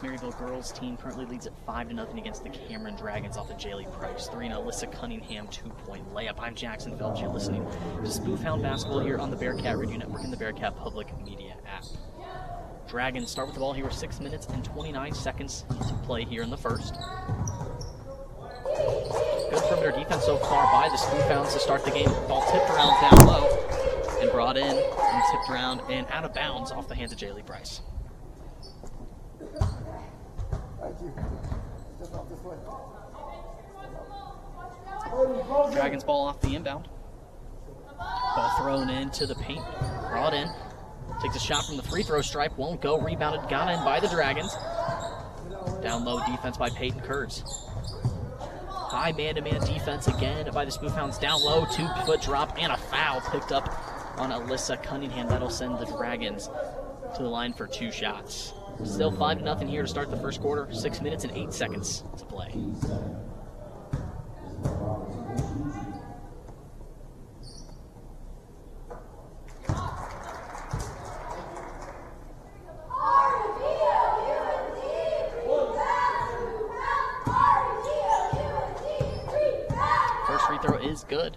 Maryville girls team currently leads at 5-0 against the Cameron Dragons off of Jaylee Price. 3 and Alyssa Cunningham 2-point layup. I'm Jackson Phelps. You're listening to Spoofhound Basketball here on the Bearcat Radio Network and the Bearcat Public Media app. Dragons start with the ball here with 6 minutes and 29 seconds to play here in the first. Good perimeter defense so far by the Spoofhounds to start the game. Ball tipped around down low and brought in and tipped around and out of bounds off the hands of Jaylee Price. Dragons ball off the inbound. Ball thrown into the paint. Brought in. Takes a shot from the free throw stripe. Won't go. Rebounded. Got in by the Dragons. Down low defense by Peyton Kurtz. High man-to-man defense again by the Spoofhounds. Down low. 2-foot drop and a foul picked up on Alyssa Cunningham. That'll send the Dragons to the line for 2 shots. Still 5-0 here to start the first quarter. 6 minutes and 8 seconds to play. First free throw is good.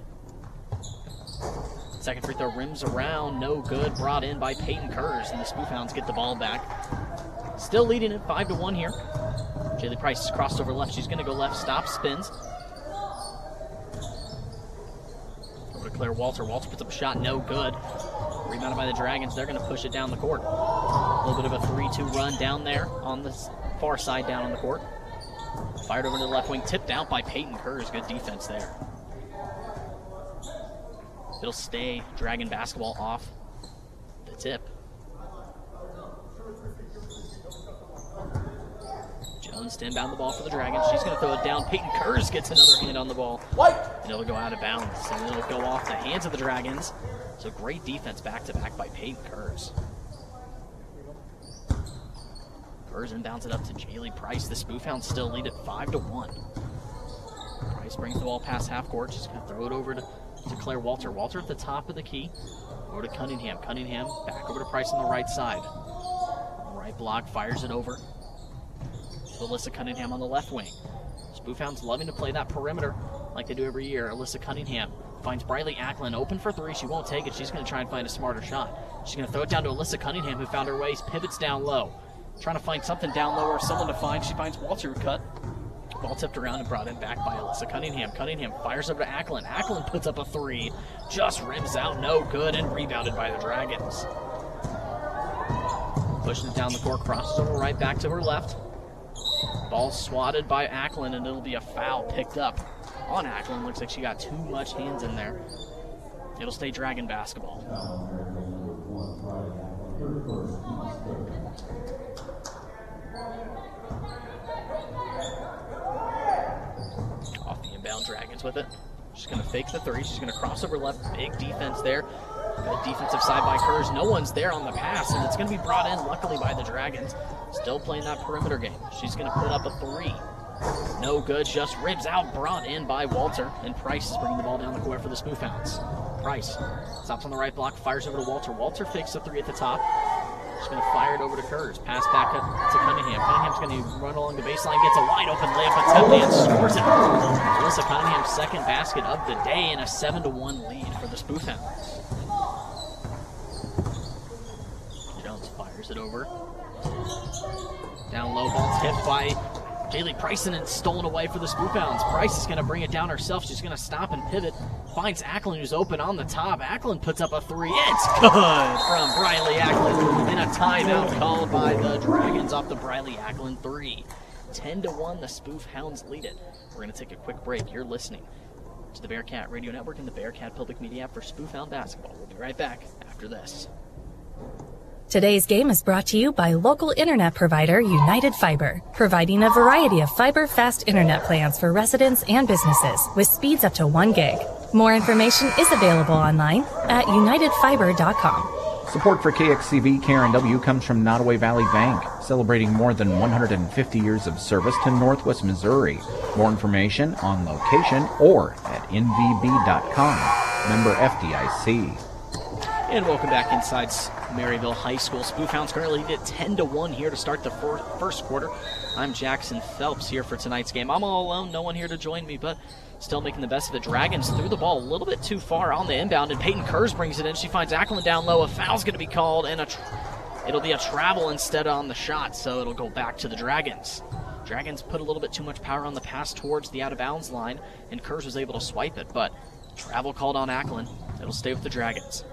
Second free throw rims around, no good. Brought in by Peyton Kurtz, and the Spoofhounds get the ball back. Still leading it 5-1 here. Jaylee Price is crossed over left. She's going to go left, stop, spins. Over to Claire Walter. Walter puts up a shot, no good. Rebounded by the Dragons. They're going to push it down the court. A little bit of a 3-2 run down there on the far side down on the court. Fired over to the left wing, tipped out by Peyton Kurtz. Good defense there. It'll stay Dragon basketball off the tip. Jones to inbound the ball for the Dragons. She's going to throw it down. Peyton Kurtz gets another hand on the ball. And it'll go out of bounds. And it'll go off the hands of the Dragons. So great defense back-to-back by Peyton Kurtz. Kurtz inbounds it up to Jaylee Price. The Spoofhounds still lead at 5-1. Price brings the ball past half court. She's going to throw it over to Claire Walter. Walter at the top of the key. Over to Cunningham. Cunningham back over to Price on the right side. Right block, fires it over to Alyssa Cunningham on the left wing. Spoofhounds loving to play that perimeter like they do every year. Alyssa Cunningham finds Briley Acklin open for 3. She won't take it. She's going to try and find a smarter shot. She's going to throw it down to Alyssa Cunningham, who found her ways, pivots down low. Trying to find something down low or someone to find. She finds Walter, who cut. Ball tipped around and brought in back by Alyssa Cunningham. Cunningham fires over to Acklin. Acklin puts up a 3. Just rims out, no good, and rebounded by the Dragons. Pushing it down the court, crosses over right back to her left. Ball swatted by Acklin, and it'll be a foul picked up on Acklin. Looks like she got too much hands in there. It'll stay Dragon basketball. Off the inbound, Dragons with it. She's going to fake the 3. She's going to cross over left. Big defense there. Good defensive side by Kurtz. No one's there on the pass, and it's going to be brought in, luckily, by the Dragons. Still playing that perimeter game. She's going to put up a 3. No good, just ribs out, brought in by Walter, and Price is bringing the ball down the court for the Spoofhounds. Price stops on the right block, fires over to Walter. Walter fakes the 3 at the top. She's going to fire it over to Kurtz. Pass back up to Cunningham. Cunningham's going to run along the baseline, gets a wide open layup attempt, and scores it. Alyssa Cunningham's second basket of the day, and a 7-1 lead for the Spoofhounds. Jones fires it over. Down low, ball tipped by Jaylee Price, and it's stolen away for the Spoofhounds. Price is going to bring it down herself. She's going to stop and pivot. Finds Acklin, who's open on the top. Acklin puts up a 3. It's good from Briley Acklin. And a timeout called by the Dragons off the Briley Acklin 3. 10-1, the Spoofhounds lead it. We're going to take a quick break. You're listening to the Bearcat Radio Network and the Bearcat Public Media app for Spoofhound Basketball. We'll be right back after this. Today's game is brought to you by local internet provider United Fiber, providing a variety of fiber-fast internet plans for residents and businesses with speeds up to 1 gig. More information is available online at unitedfiber.com. Support for KXCV KRNW comes from Nottoway Valley Bank, celebrating more than 150 years of service to Northwest Missouri. More information on location or at nvb.com. Member FDIC. And welcome back inside Maryville High School. Spoofhounds currently lead at 10-1 here to start the first quarter. I'm Jackson Phelps here for tonight's game. I'm all alone, no one here to join me, but still making the best of it. Dragons threw the ball a little bit too far on the inbound, and Peyton Kurz brings it in. She finds Acklin down low. A foul's going to be called, and it'll be a travel instead on the shot, so it'll go back to the Dragons. Dragons put a little bit too much power on the pass towards the out-of-bounds line, and Kurz was able to swipe it, but travel called on Acklin. It'll stay with the Dragons.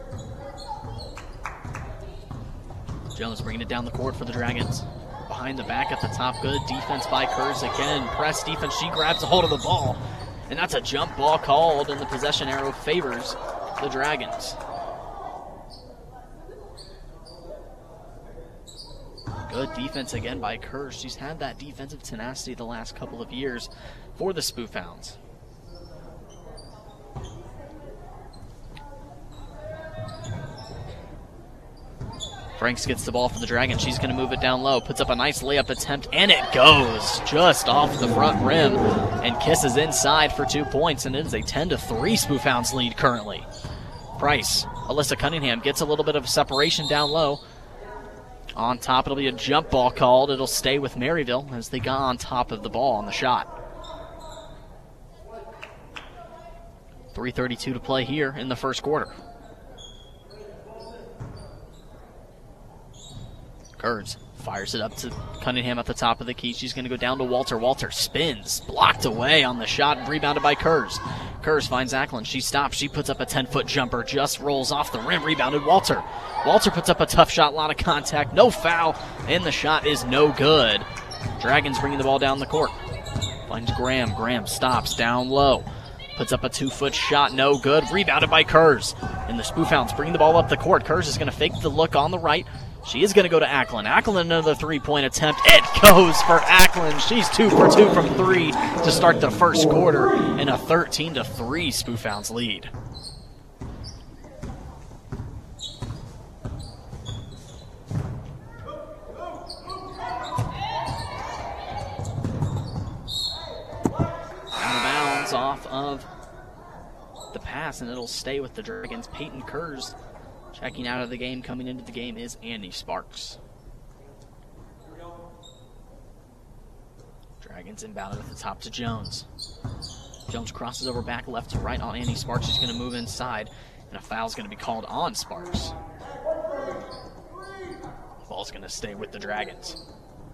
Jones bringing it down the court for the Dragons. Behind the back at the top, good defense by Kurz again. Press defense, she grabs a hold of the ball. And that's a jump ball called, and the possession arrow favors the Dragons. Good defense again by Kurz. She's had that defensive tenacity the last couple of years for the Spoofhounds. Franks gets the ball for the Dragons. She's going to move it down low, puts up a nice layup attempt, and it goes just off the front rim and kisses inside for 2 points, and it is a 10-3 Spoofhounds lead currently. Price, Alyssa Cunningham gets a little bit of separation down low. On top, it'll be a jump ball called. It'll stay with Maryville as they got on top of the ball on the shot. 3:32 to play here in the first quarter. Kurz fires it up to Cunningham at the top of the key. She's going to go down to Walter. Walter spins, blocked away on the shot, rebounded by Kurz. Kurz finds Acklin. She stops. She puts up a 10-foot jumper, just rolls off the rim, rebounded Walter. Walter puts up a tough shot, a lot of contact, no foul, and the shot is no good. Dragons bringing the ball down the court. Finds Graham. Graham stops down low. Puts up a 2-foot shot, no good. Rebounded by Kurz. And the Spoofhounds bringing the ball up the court. Kurz is going to fake the look on the right. She is going to go to Acklin. Acklin, another three-point attempt. It goes for Acklin. She's 2 for 2 from 3 to start the first quarter in a 13-3 Spoofhounds lead. Out of bounds off of the pass, and it'll stay with the Dragons. Peyton Kurz checking out of the game. Coming into the game is Andy Sparks. Dragons inbounded at the top to Jones. Jones crosses over back left to right on Andy Sparks. She's going to move inside, and a foul's going to be called on Sparks. Ball's going to stay with the Dragons.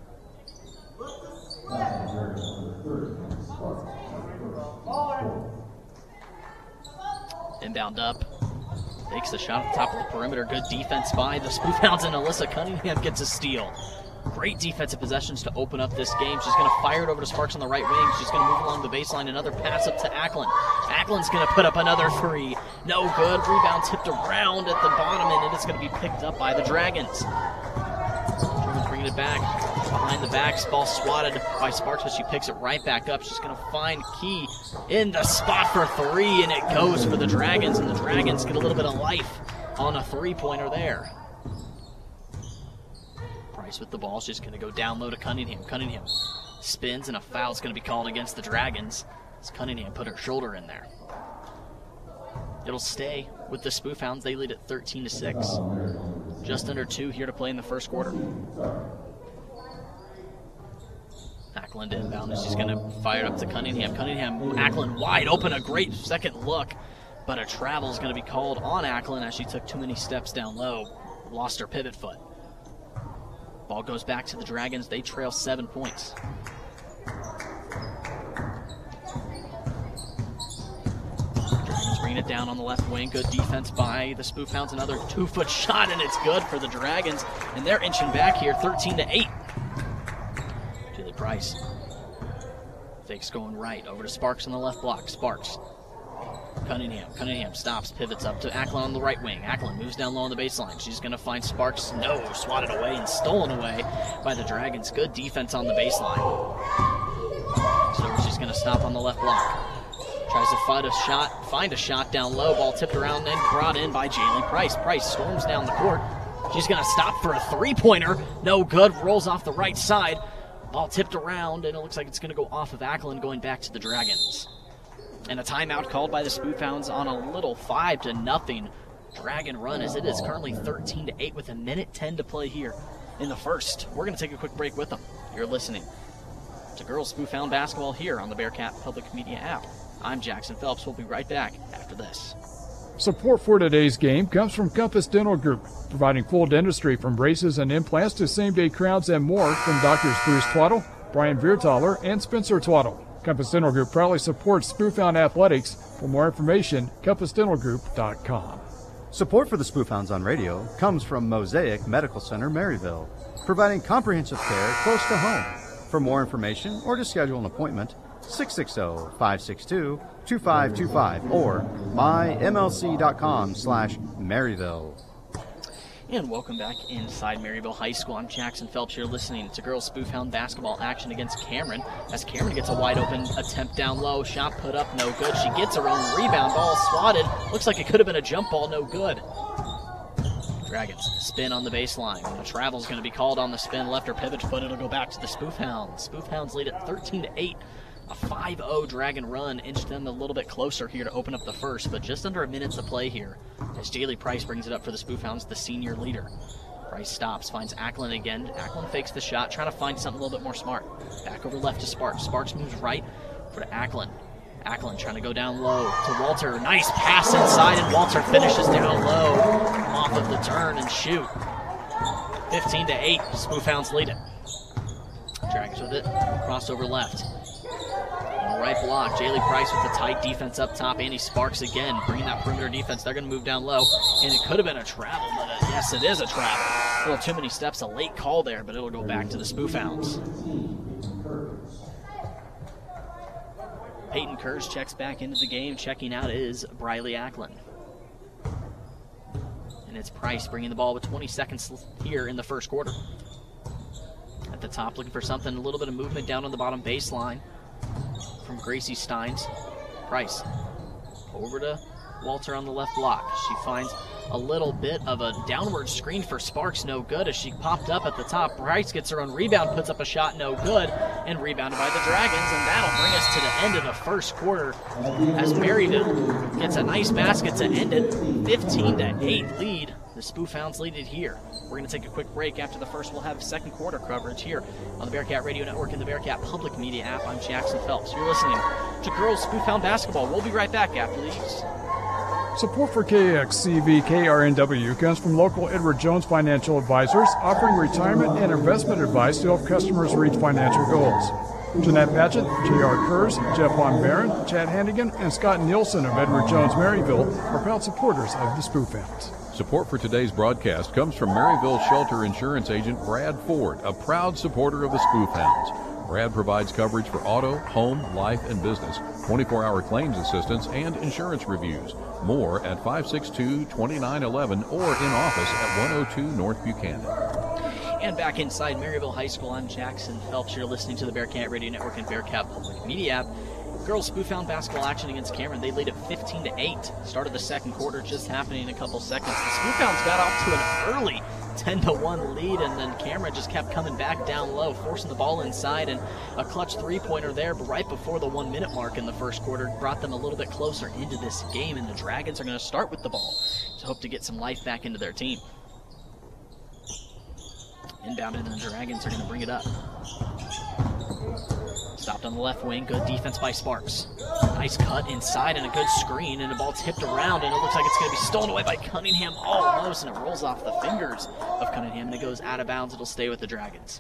Inbound up. Takes the shot at the top of the perimeter. Good defense by the Spoofhounds, and Alyssa Cunningham gets a steal. Great defensive possessions to open up this game. She's going to fire it over to Sparks on the right wing. She's going to move along the baseline. Another pass up to Acklin. Acklin's going to put up another three. No good. Rebound tipped around at the bottom, and it is going to be picked up by the Dragons. Dragons bringing it back. Behind the backs. Ball swatted by Sparks, but she picks it right back up. She's going to find Key in the spot for three, and it goes for the Dragons, and the Dragons get a little bit of life on a three-pointer there. Price with the ball. She's going to go down low to Cunningham. Cunningham spins, and a foul's going to be called against the Dragons as Cunningham put her shoulder in there. It'll stay with the Spoofhounds. They lead at 13-6. Just under 2 here to play in the first quarter. Acklin inbound, and she's going to fire it up to Cunningham. Acklin wide open, a great second look, but a travel is going to be called on Acklin as she took too many steps down low, lost her pivot foot. Ball goes back to the Dragons. They trail 7 points. Dragons bringing it down on the left wing. Good defense by the Spoofhounds. Another 2-foot shot, and it's good for the Dragons, and they're inching back here, 13-8. Price. Fakes going right over to Sparks on the left block. Sparks. Cunningham stops, pivots up to Acklin on the right wing. Acklin moves down low on the baseline. She's going to find Sparks. No, swatted away and stolen away by the Dragons. Good defense on the baseline. So she's going to stop on the left block. Tries to find a shot down low. Ball tipped around and brought in by Jaylee Price. Price storms down the court. She's going to stop for a three-pointer. No good. Rolls off the right side. Ball tipped around, and it looks like it's going to go off of Acklin, going back to the Dragons. And a timeout called by the Spoofhounds on a little 5-0 Dragon Run, as it is currently 13-8 with 1:10 to play here in the first. We're going to take a quick break with them. You're listening to Girls Spoofhound Basketball here on the Bearcat Public Media app. I'm Jackson Phelps. We'll be right back after this. Support for today's game comes from Compass Dental Group, providing full dentistry from braces and implants to same-day crowns and more from Doctors Bruce Twaddle, Brian Viertaler, and Spencer Twaddle. Compass Dental Group proudly supports Spoofhound Athletics. For more information, compassdentalgroup.com. Support for the Spoofhounds on radio comes from Mosaic Medical Center, Maryville, providing comprehensive care close to home. For more information or to schedule an appointment, 660-562-2525 or mymlc.com/Maryville. And welcome back inside Maryville High School. I'm Jackson Phelps. You're listening to Girls Spoofhound Basketball action against Cameron, as Cameron gets a wide open attempt down low. Shot put up, no good. She gets her own rebound. Ball swatted. Looks like it could have been a jump ball, no good. Dragons spin on the baseline. The travel's going to be called on the spin. Left her pivot foot. It'll go back to the Spoofhounds. Spoofhounds lead at 13-8. A 5-0 Dragon Run inched them a little bit closer here to open up the first, but just under a minute to play here as Jaylee Price brings it up for the Spoofhounds, the senior leader. Price stops, finds Acklin again. Acklin fakes the shot, trying to find something a little bit more smart. Back over left to Sparks. Sparks moves right for Acklin. Acklin trying to go down low to Walter. Nice pass inside, and Walter finishes down low off of the turn and shoot. 15-8, Spoofhounds lead it. Dragons with it, crossover left. On the right block, Jaylee Price with the tight defense up top. Annie Sparks again, bringing that perimeter defense. They're going to move down low, and it could have been a travel, but yes, it is a travel. A little too many steps, a late call there, but it'll go back to the Spoofhounds. Peyton Kurz checks back into the game. Checking out is Briley Acklin. And it's Price bringing the ball with 20 seconds here in the first quarter. At the top, looking for something, a little bit of movement down on the bottom baseline from Gracie Steins. Price over to Walter on the left block. She finds a little bit of a downward screen for Sparks, no good as she popped up at the top. Price gets her own rebound, puts up a shot, no good, and rebounded by the Dragons, and that'll bring us to the end of the first quarter as Maryville gets a nice basket to end it. 15-8 lead. The Spoofhounds lead it here. We're going to take a quick break. After the first, we'll have second quarter coverage here on the Bearcat Radio Network and the Bearcat Public Media app. I'm Jackson Phelps. You're listening to Girls Spoofhound Basketball. We'll be right back after these. Support for KXCV KRNW comes from local Edward Jones Financial Advisors, offering retirement and investment advice to help customers reach financial goals. Jeanette Patchett, J.R. Kurz, Jeff Von Barron, Chad Hannigan, and Scott Nielsen of Edward Jones Maryville are proud supporters of the Spoofhounds. Support for today's broadcast comes from Maryville Shelter Insurance Agent Brad Ford, a proud supporter of the Spoofhounds. Brad provides coverage for auto, home, life, and business, 24-hour claims assistance, and insurance reviews. More at 562-2911 or in office at 102 North Buchanan. And back inside Maryville High School, I'm Jackson Phelps. You're listening to the Bearcat Radio Network and Bearcat Public Media app. Girls Spoofhound basketball action against Cameron. They lead at 15-8. Started the second quarter just happening in a couple seconds. The Spoofhounds got off to an early 10-1 lead, and then Cameron just kept coming back down low, forcing the ball inside, and a clutch three-pointer there, but right before the 1 minute mark in the first quarter brought them a little bit closer into this game, and the Dragons are going to start with the ball to hope to get some life back into their team. Inbounded, and the Dragons are going to bring it up. Stopped on the left wing, good defense by Sparks. Nice cut inside and a good screen, and the ball tipped around, and it looks like it's going to be stolen away by Cunningham almost, and it rolls off the fingers of Cunningham, and it goes out of bounds. It'll stay with the Dragons.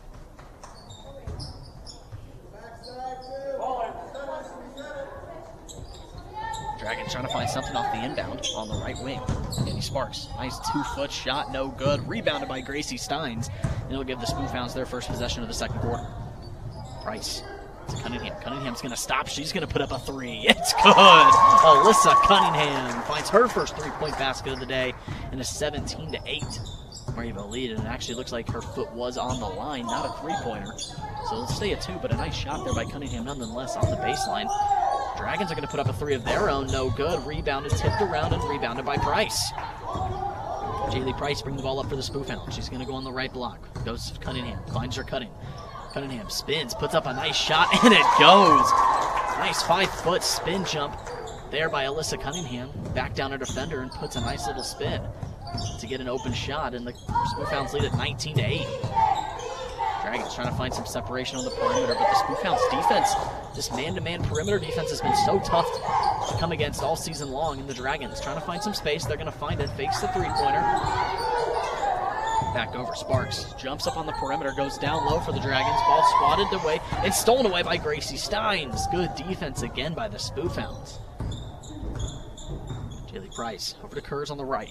Dragons trying to find something off the inbound on the right wing. Andy Sparks, nice 2-foot shot, no good. Rebounded by Gracie Steins, and it'll give the Spoofhounds their first possession of the second quarter. Price to Cunningham. Cunningham's going to stop. She's going to put up a three. It's good. Alyssa Cunningham finds her first three-point basket of the day in a 17-8 Maryville lead, and it actually looks like her foot was on the line, not a three-pointer. So it'll stay at 2, but a nice shot there by Cunningham nonetheless on the baseline. Dragons are going to put up a three of their own, no good. Rebounded, tipped around, and rebounded by Price. Jaylee Price bring the ball up for the Spoofhound. She's going to go on the right block. Goes to Cunningham, finds her cutting. Cunningham spins, puts up a nice shot, and it goes. Nice 5-foot spin jump there by Alyssa Cunningham. Back down her defender and puts a nice little spin to get an open shot, and the Spoofhounds lead at 19-8. Dragons trying to find some separation on the perimeter, but the Spoofhounds defense, this man-to-man perimeter defense, has been so tough to come against all season long, and the Dragons trying to find some space. They're going to find it, fakes the three-pointer. Back over, Sparks jumps up on the perimeter, goes down low for the Dragons. Ball swatted away and stolen away by Gracie Steins. Good defense again by the Spoofhounds. Jaylee Price over to Kurz on the right.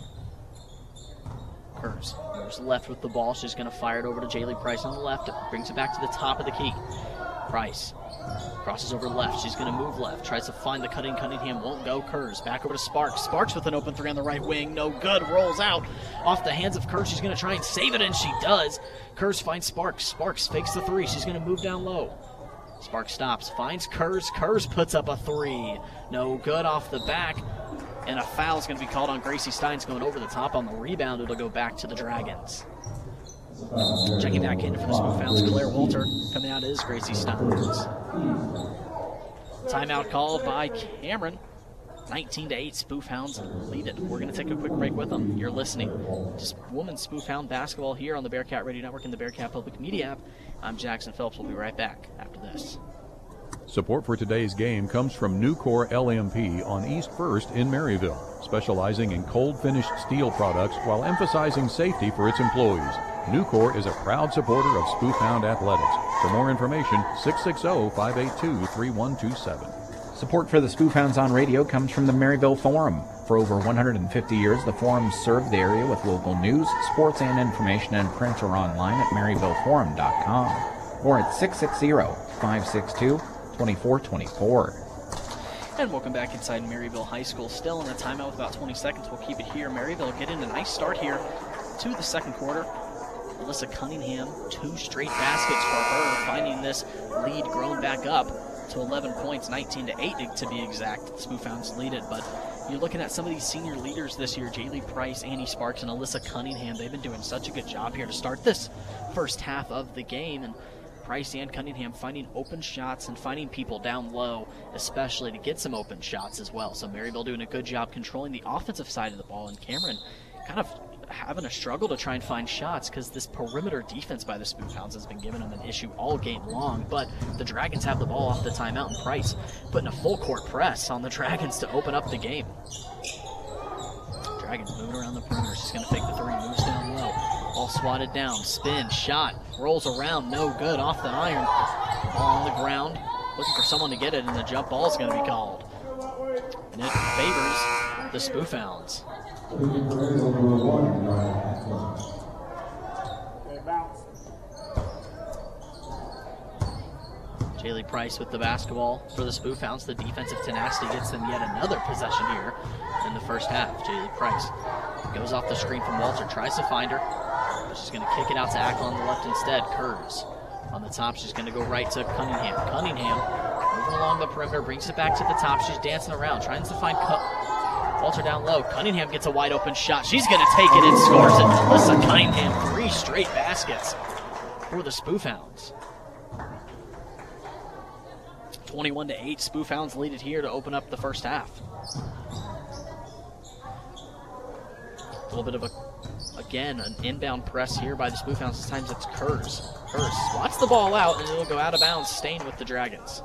Kurz moves left with the ball. She's going to fire it over to Jaylee Price on the left. Brings it back to the top of the key. Price crosses over left. She's going to move left. Tries to find the cutting Cunningham. Won't go. Kurz back over to Sparks. Sparks with an open three on the right wing. No good. Rolls out off the hands of Kurz. She's going to try and save it, and she does. Kurz finds Sparks. Sparks fakes the three. She's going to move down low. Sparks stops. Finds Kurz. Kurz puts up a three. No good off the back. And a foul is going to be called on Gracie Steins going over the top on the rebound. It'll go back to the Dragons. Checking back in for the Spoofhounds, Claire Walter. Coming out is Gracie Steins. Timeout called by Cameron. 19-8, Spoofhounds lead it. We're going to take a quick break with them. You're listening to women's Spoofhound basketball here on the Bearcat Radio Network and the Bearcat Public Media app. I'm Jackson Phelps. We'll be right back after this. Support for today's game comes from Nucor LMP on East 1st in Maryville, specializing in cold-finished steel products while emphasizing safety for its employees. Nucor is a proud supporter of Spoofhound Athletics. For more information, 660-582-3127. Support for the Spoofhounds on radio comes from the Maryville Forum. For over 150 years, the Forum served the area with local news, sports, and information in print or online at maryvilleforum.com or at 660-562-2424. And welcome back inside Maryville High School. Still in a timeout with about 20 seconds. We'll keep it here. Maryville getting a nice start here to the second quarter. Alyssa Cunningham, 2 straight baskets for her, finding this lead grown back up to 11 points, 19-8 to be exact. Spoofhounds lead it, but you're looking at some of these senior leaders this year, Jaylee Price, Annie Sparks, and Alyssa Cunningham. They've been doing such a good job here to start this first half of the game, and Price and Cunningham finding open shots and finding people down low, especially to get some open shots as well. So Maryville doing a good job controlling the offensive side of the ball, and Cameron kind of having a struggle to try and find shots because this perimeter defense by the Spoofhounds has been giving them an issue all game long. But the Dragons have the ball off the timeout, and Price putting a full court press on the Dragons to open up the game. Dragons moving around the perimeter. She's going to fake the three, moves down low. Ball swatted down, spin, shot, rolls around, no good, off the iron. Ball on the ground, looking for someone to get it, and the jump ball is going to be called. And it favors the Spoofhounds. Jaylee Price with the basketball for the Spoofhounds. The defensive tenacity gets them yet another possession here in the first half. Jaylee Price goes off the screen from Walter, tries to find her. She's going to kick it out to Ackle on the left instead. Kurz on the top. She's going to go right to Cunningham. Cunningham moving along the perimeter, brings it back to the top. She's dancing around, trying to find Walter down low. Cunningham gets a wide open shot. She's going to take it and scores it. Alyssa Cunningham, 3 straight baskets for the Spoofhounds. 21-8, Spoofhounds lead it here to open up the first half. A little bit of again, an inbound press here by the Spoofhounds. This time it's Kurz. Kurz swats the ball out, and it'll go out of bounds, staying with the Dragons.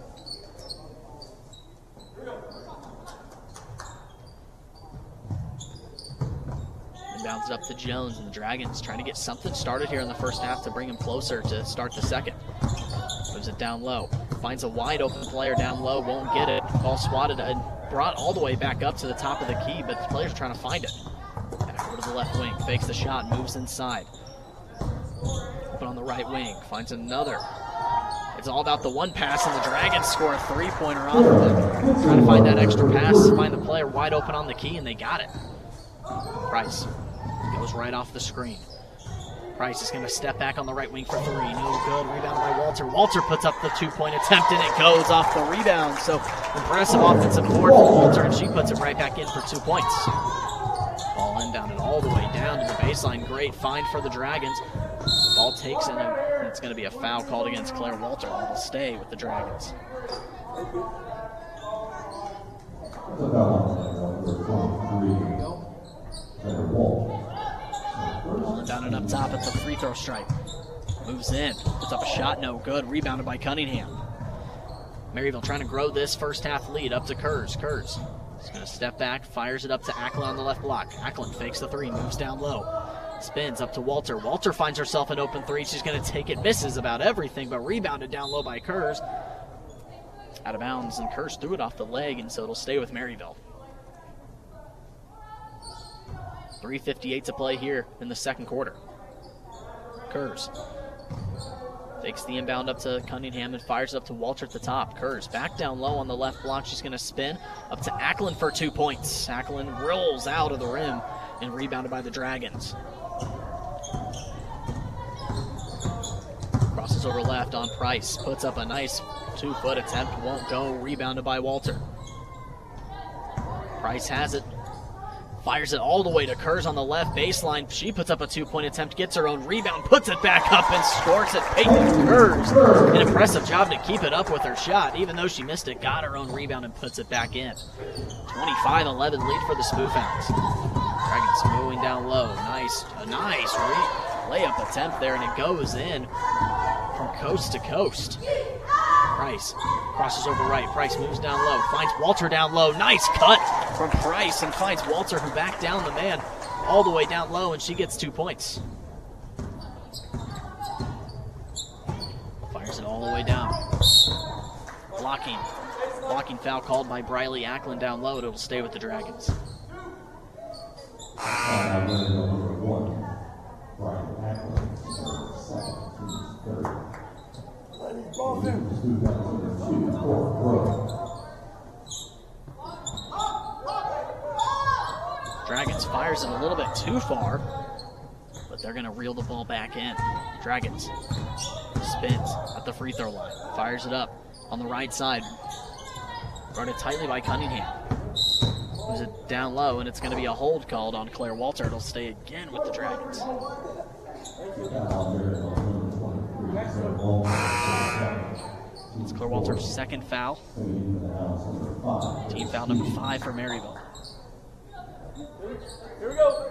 Inbounds it up to Jones, and the Dragons trying to get something started here in the first half to bring them closer to start the second. Moves it down low. Finds a wide open player down low, won't get it. Ball swatted and brought all the way back up to the top of the key, but the player's trying to find it. Back over to the left wing, fakes the shot, moves inside. Open on the right wing, finds another. It's all about the one pass, and the Dragons score a 3-pointer off of it. Trying to find that extra pass, find the player wide open on the key, and they got it. Price goes right off the screen. Price is going to step back on the right wing for 3. No good. Rebound by Walter. Walter puts up the 2-point attempt, and it goes off the rebound. So impressive offensive board for Walter, and she puts it right back in for 2 points. Ball inbounded all the way down to the baseline. Great find for the Dragons. Ball takes in, and it's going to be a foul called against Claire Walter. It'll stay with the Dragons. Rolling down and up top at the free throw stripe. Moves in, puts up a shot, no good. Rebounded by Cunningham. Maryville trying to grow this first half lead up to Kurz. Kurz is going to step back, fires it up to Acklin on the left block. Acklin fakes the three, moves down low. Spins up to Walter. Walter finds herself an open three. She's going to take it, misses about everything, but rebounded down low by Kurz. Out of bounds, and Kurz threw it off the leg, and so it'll stay with Maryville. 3:58 to play here in the second quarter. Kurz fakes the inbound up to Cunningham and fires it up to Walter at the top. Kurz back down low on the left block. She's going to spin up to Acklin for 2 points. Acklin rolls out of the rim and rebounded by the Dragons. Crosses over left on Price. Puts up a nice 2-foot attempt. Won't go. Rebounded by Walter. Price has it. Fires it all the way to Kurz on the left baseline. She puts up a 2-point attempt, gets her own rebound, puts it back up and scores it. Peyton Kurz, an impressive job to keep it up with her shot. Even though she missed it, got her own rebound and puts it back in. 25-11 lead for the Spoofhounds. Dragons moving down low. A nice layup attempt there, and it goes in from coast to coast. Price crosses over right. Price moves down low, finds Walter down low. Nice cut from Price and finds Walter, who backed down the man all the way down low, and she gets 2 points. Fires it all the way down. Blocking foul called by Briley Acklin down low. It'll stay with the Dragons. Dragons fires it a little bit too far, but they're going to reel the ball back in. Dragons spins at the free throw line, fires it up on the right side. Guarded tightly by Cunningham. Moves it down low, and it's going to be a hold called on Claire Walter. It'll stay again with the Dragons. It's Claire Walter's second foul. Team foul number 5 for Maryville. Here we go.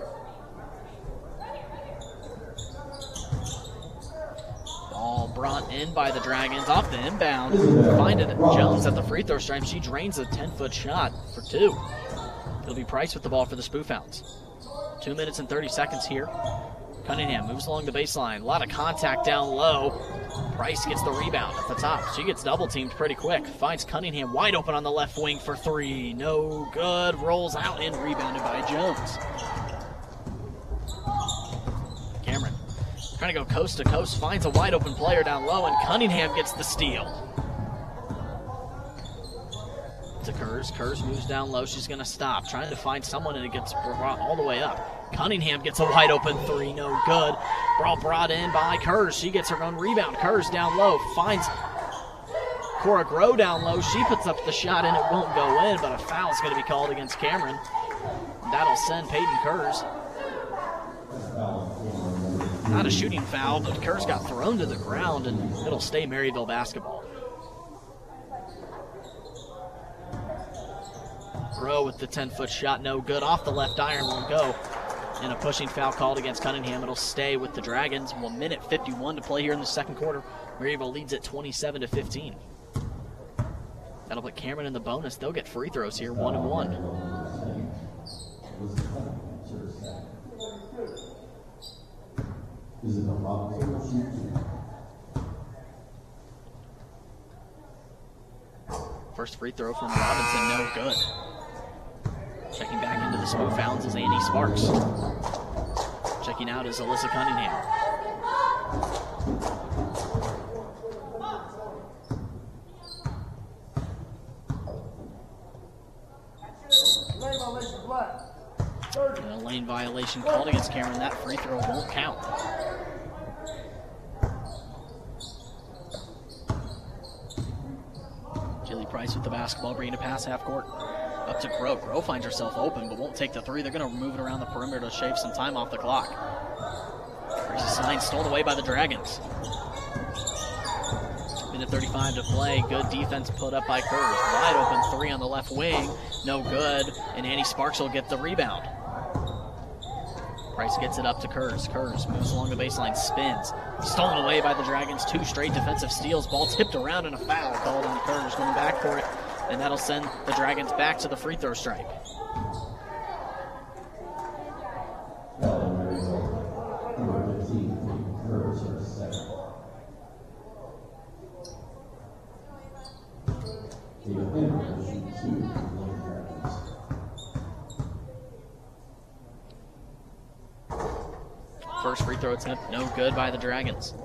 Ball brought in by the Dragons off the inbound. Find it Jones at the free throw stripe. She drains a 10-foot shot for 2. It'll be Price with the ball for the Spoofhounds. 2 minutes and 30 seconds here. Cunningham moves along the baseline. A lot of contact down low. Price gets the rebound at the top. She gets double-teamed pretty quick. Finds Cunningham wide open on the left wing for 3. No good. Rolls out and rebounded by Jones. Cameron trying to go coast to coast. Finds a wide open player down low, and Cunningham gets the steal. To Kurz. Kurz moves down low. She's going to stop. Trying to find someone, and it gets brought all the way up. Cunningham gets a wide open 3. No good. Ball brought in by Kurz. She gets her own rebound. Kurz down low. Finds Cora Groh down low. She puts up the shot, and it won't go in, but a foul is going to be called against Cameron. That'll send Peyton Kurz. Not a shooting foul, but Kurz got thrown to the ground, and it'll stay Maryville basketball. Groh with the 10-foot shot, no good. Off the left iron, won't go. And a pushing foul called against Cunningham. It'll stay with the Dragons. 1 minute 51 to play here in the second quarter. Maryville leads at 27-15. That'll put Cameron in the bonus. They'll get free throws here, 1-1. First free throw from Robinson, no good. Checking back into the Spoofhounds is Andy Sparks. Checking out is Alyssa Cunningham. And a lane violation called against Cameron. That free throw won't count. Jilly Price with the basketball, bringing it past half court. Up to Groh. Groh finds herself open, but won't take the 3. They're going to move it around the perimeter to shave some time off the clock. There's a sign stolen away by the Dragons. Been 2:35 to play. Good defense put up by Kurz. Wide open three on the left wing. No good. And Annie Sparks will get the rebound. Price gets it up to Kurz. Kurz moves along the baseline, spins. Stolen away by the Dragons. 2 straight defensive steals. Ball tipped around and a foul called on Kurz. Going back for it. And that'll send the Dragons back to the free throw stripe. First free throw attempt, no good by the Dragons.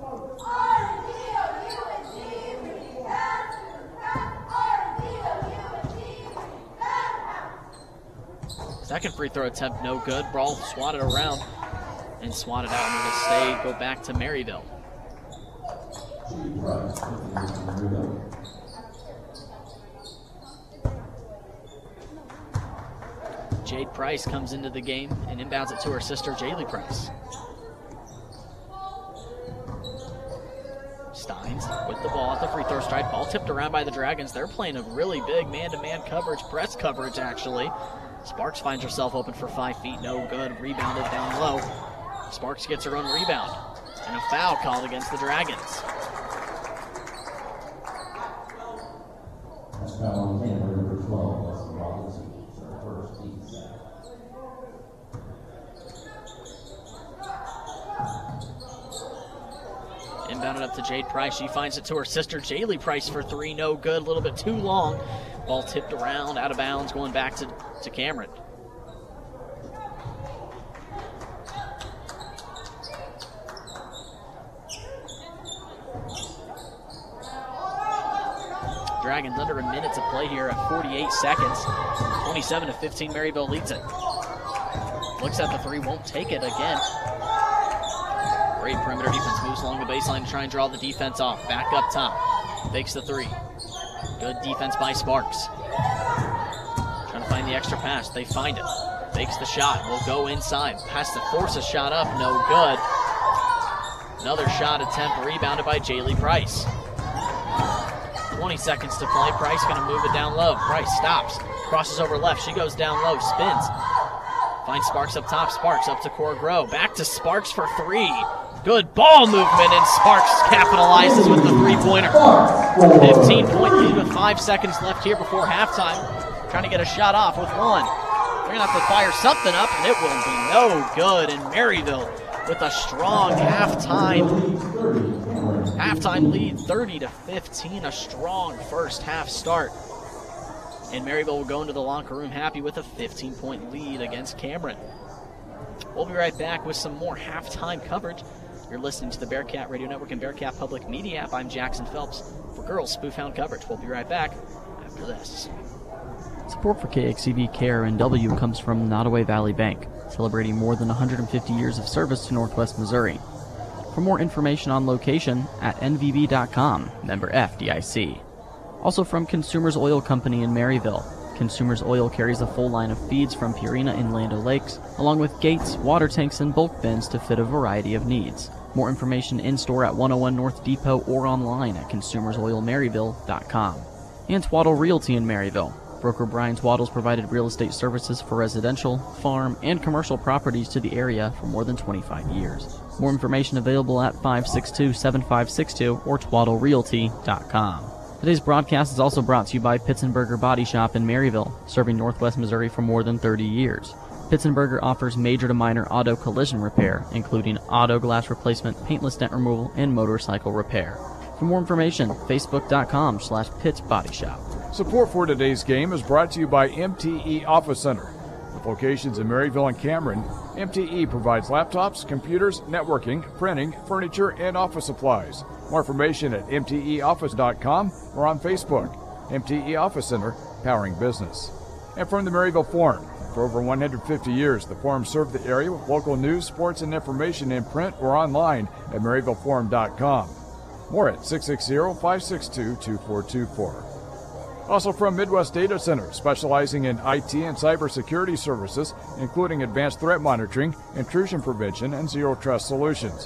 Second free throw attempt, no good. Ball swatted around and swatted out. And it'll stay, go back to Maryville. Jade Price comes into the game and inbounds it to her sister, Jaylee Price. Steins with the ball at the free throw stripe. Ball tipped around by the Dragons. They're playing a really big man-to-man coverage, press coverage actually. Sparks finds herself open for 5 feet, no good. Rebounded down low. Sparks gets her own rebound. And a foul called against the Dragons. That's foul on number 12, Leslie Robinson. It's her first team sack. Inbounded up to Jade Price. She finds it to her sister, Jaylee Price, for 3. No good. A little bit too long. Ball tipped around, out of bounds, going back to Cameron. Dragons under a minute to play here at 48 seconds. 27-15, Maryville leads it. Looks at the 3, won't take it again. Great perimeter defense, moves along the baseline to try and draw the defense off. Back up top, fakes the 3. Good defense by Sparks. Trying to find the extra pass, they find it. Fakes the shot, will go inside. Has to force a shot up, no good. Another shot attempt, rebounded by Jaylee Price. 20 seconds to play. Price gonna move it down low. Price stops, crosses over left. She goes down low, spins. Finds Sparks up top. Sparks up to Cora Grow. Back to Sparks for 3. Good ball movement, and Sparks capitalizes with the 3-pointer. 15-point lead with 5 seconds left here before halftime. Trying to get a shot off with 1. They're gonna have to fire something up, and it will be no good. And Maryville with a strong halftime lead, 30-15, a strong first half start. And Maryville will go into the locker room happy with a 15-point lead against Cameron. We'll be right back with some more halftime coverage. You're listening to the Bearcat Radio Network and Bearcat Public Media app. I'm Jackson Phelps for Girls Spoofhound coverage. We'll be right back after this. Support for KXCV KRNW comes from Nottoway Valley Bank, celebrating more than 150 years of service to Northwest Missouri. For more information on location, at nvb.com, member FDIC. Also from Consumers Oil Company in Maryville. Consumers Oil carries a full line of feeds from Purina and Land O'Lakes, along with gates, water tanks, and bulk bins to fit a variety of needs. More information in-store at 101 North Depot or online at consumersoilmaryville.com. And Twaddle Realty in Maryville. Broker Brian Twaddle's provided real estate services for residential, farm, and commercial properties to the area for more than 25 years. More information available at 562-7562 or twaddlerealty.com. Today's broadcast is also brought to you by Pitzenberger Body Shop in Maryville, serving Northwest Missouri for more than 30 years. Pitzenberger offers major to minor auto collision repair, including auto glass replacement, paintless dent removal, and motorcycle repair. For more information, facebook.com/PitzBodyShop. Support for today's game is brought to you by MTE Office Center. With locations in Maryville and Cameron, MTE provides laptops, computers, networking, printing, furniture, and office supplies. More information at mteoffice.com or on Facebook. MTE Office Center, powering business. And from the Maryville Forum, for over 150 years, the Forum served the area with local news, sports, and information in print or online at maryvilleforum.com. More at 660-562-2424. Also from Midwest Data Center, specializing in IT and cybersecurity services, including advanced threat monitoring, intrusion prevention, and zero trust solutions.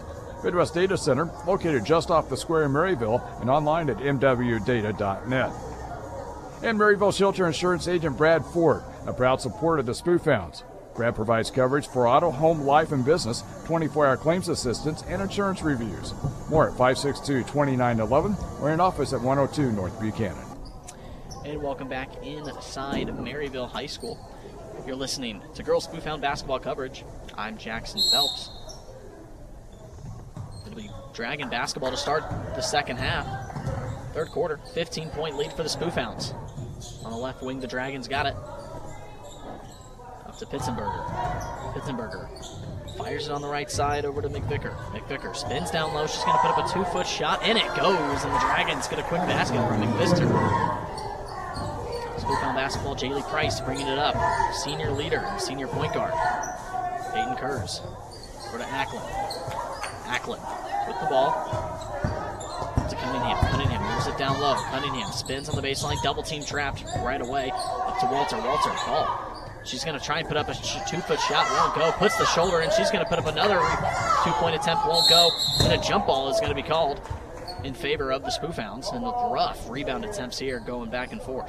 Midwest Data Center, located just off the square in Maryville and online at mwdata.net. And Maryville Shelter Insurance Agent Brad Ford, a proud supporter of the Spoof Hounds. Brad provides coverage for auto, home, life, and business, 24-hour claims assistance, and insurance reviews. More at 562-2911 or in office at 102 North Buchanan. And welcome back inside Maryville High School. You're listening to Girls Spoof Hound basketball coverage. I'm Jackson Phelps. It'll be Dragon basketball to start the second half. Third quarter, 15-point lead for the Spoof Hounds. On the left wing, the Dragons got it. Up to Pitzenberger. Pitzenberger fires it on the right side over to McVicker. McVicker spins down low. She's going to put up a 2-foot shot, and it goes. And the Dragons get a quick basket from McVister. Spoof Hound basketball, Jaylee Price bringing it up. Senior leader and senior point guard. Peyton Kurz. Over to Ackland. Ackland with the ball. To Cunningham. Cunningham moves it down low. Cunningham spins on the baseline. Double team trapped right away. Up to Walter. Walter, ball. She's going to try and put up a 2-foot shot. Won't go. Puts the shoulder in. She's going to put up another 2-point attempt. Won't go. And a jump ball is going to be called in favor of the Spoof Hounds. And the rough rebound attempts here going back and forth.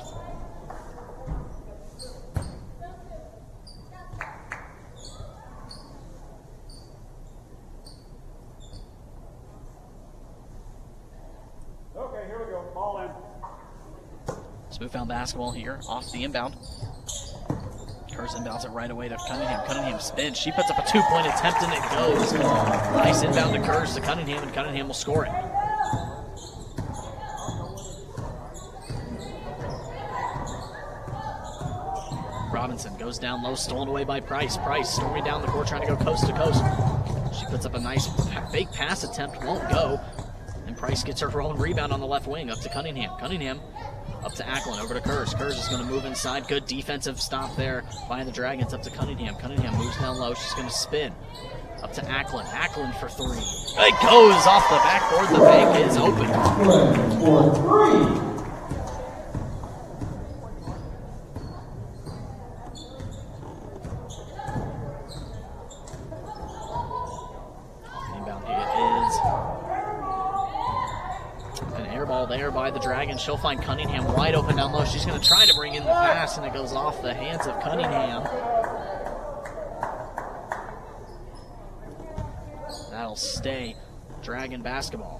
Spoof Hound basketball here off the inbound. Kurz inbounds it right away to Cunningham. Cunningham spins. She puts up a 2-point attempt and it goes. Nice inbound to Kurz to Cunningham, and Cunningham will score it. Robinson goes down low, stolen away by Price. Price storming down the court, trying to go coast to coast. She puts up a nice fake pass attempt, won't go. And Price gets her own rebound on the left wing, up to Cunningham. Cunningham up to Ackland, over to Kurz. Kurz is going to move inside. Good defensive stop there by the Dragons, up to Cunningham. Cunningham moves down low. She's going to spin. Up to Ackland. Ackland for three. It goes off the backboard. The bank is open. For three. There by the Dragons. She'll find Cunningham wide open down low. She's going to try to bring in the pass, and it goes off the hands of Cunningham. That'll stay Dragon basketball.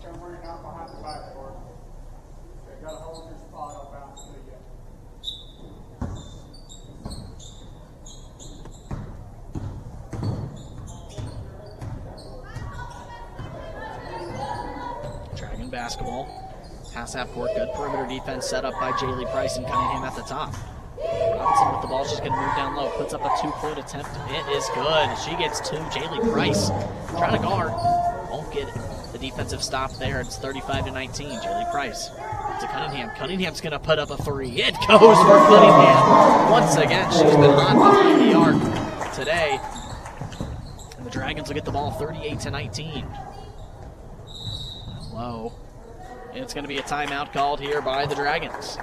Dragon basketball. Pass half court, good perimeter defense set up by Jaylee Price and Cunningham at the top. Robinson with the ball, she's going to move down low, puts up a 2-point attempt. It is good. She gets two. Jaylee Price trying to guard, won't get the defensive stop there. It's 35-19. Jaylee Price to Cunningham. Cunningham's going to put up a three. It goes for Cunningham. Once again, she's been hot behind the arc today. And the Dragons will get the ball 38-19. Low. It's going to be a timeout called here by the Dragons.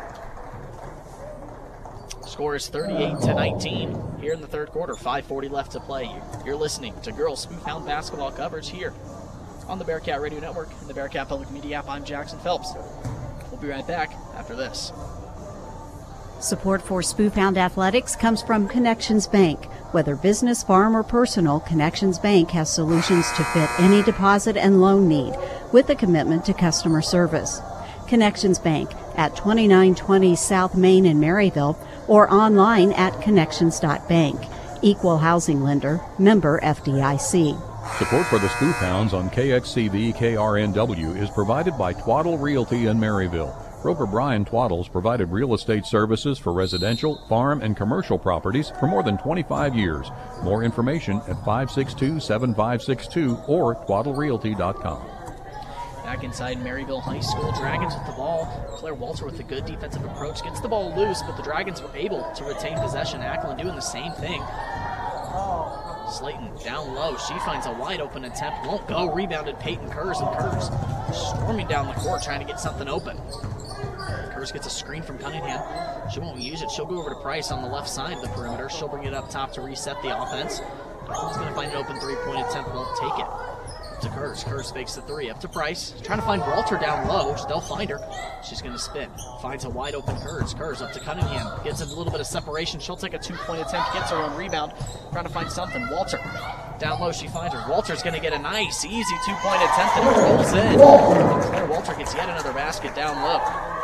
Score is 38-19 here in the third quarter. 5:40 left to play. You're listening to Girls Spoof Hound basketball coverage here on the Bearcat Radio Network and the Bearcat Public Media app. I'm Jackson Phelps. We'll be right back after this. Support for Spoof Hound Athletics comes from Connections Bank. Whether business, farm, or personal, Connections Bank has solutions to fit any deposit and loan need with a commitment to customer service. Connections Bank at 2920 South Main in Maryville or online at connections.bank. Equal housing lender, member FDIC. Support for the Spoof Hounds on KXCV KRNW is provided by Twaddle Realty in Maryville. Broker Brian Twaddle's provided real estate services for residential, farm, and commercial properties for more than 25 years. More information at 562-7562 or twaddlerealty.com. Back inside Maryville High School, Dragons with the ball. Claire Walter with a good defensive approach. Gets the ball loose, but the Dragons were able to retain possession. Ackland doing the same thing. Slayton down low. She finds a wide open attempt. Won't go. Rebounded Peyton Kurz, and Kurz storming down the court trying to get something open. Kurz gets a screen from Cunningham. She won't use it. She'll go over to Price on the left side of the perimeter. She'll bring it up top to reset the offense. Ackland's going to find an open 3-point attempt. Won't take it. to Kurz. Kurz fakes the three, up to Price. Trying to find Walter down low. They'll find her. She's going to spin. Finds a wide open Kurz. Kurz up to Cunningham. Gets a little bit of separation. She'll take a 2-point attempt. Gets her own rebound. Trying to find something. Walter. Down low, she finds her. Walter's going to get a nice, easy 2-point attempt, and it rolls in. And Claire Walter gets yet another basket down low.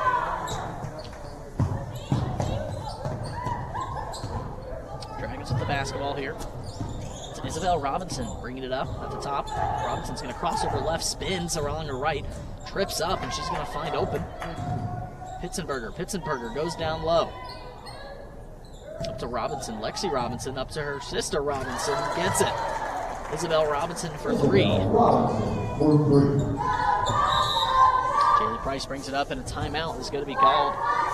Dragons with the basketball here. It's Isabel Robinson bringing it up at the top. Robinson's going to cross over left, spins around her right, trips up, and she's going to find open Pitzenberger goes down low. Up to Robinson. Lexi Robinson up to her sister Robinson. Gets it. Isabel Robinson for three. Jaylee Price brings it up, and a timeout is going to be called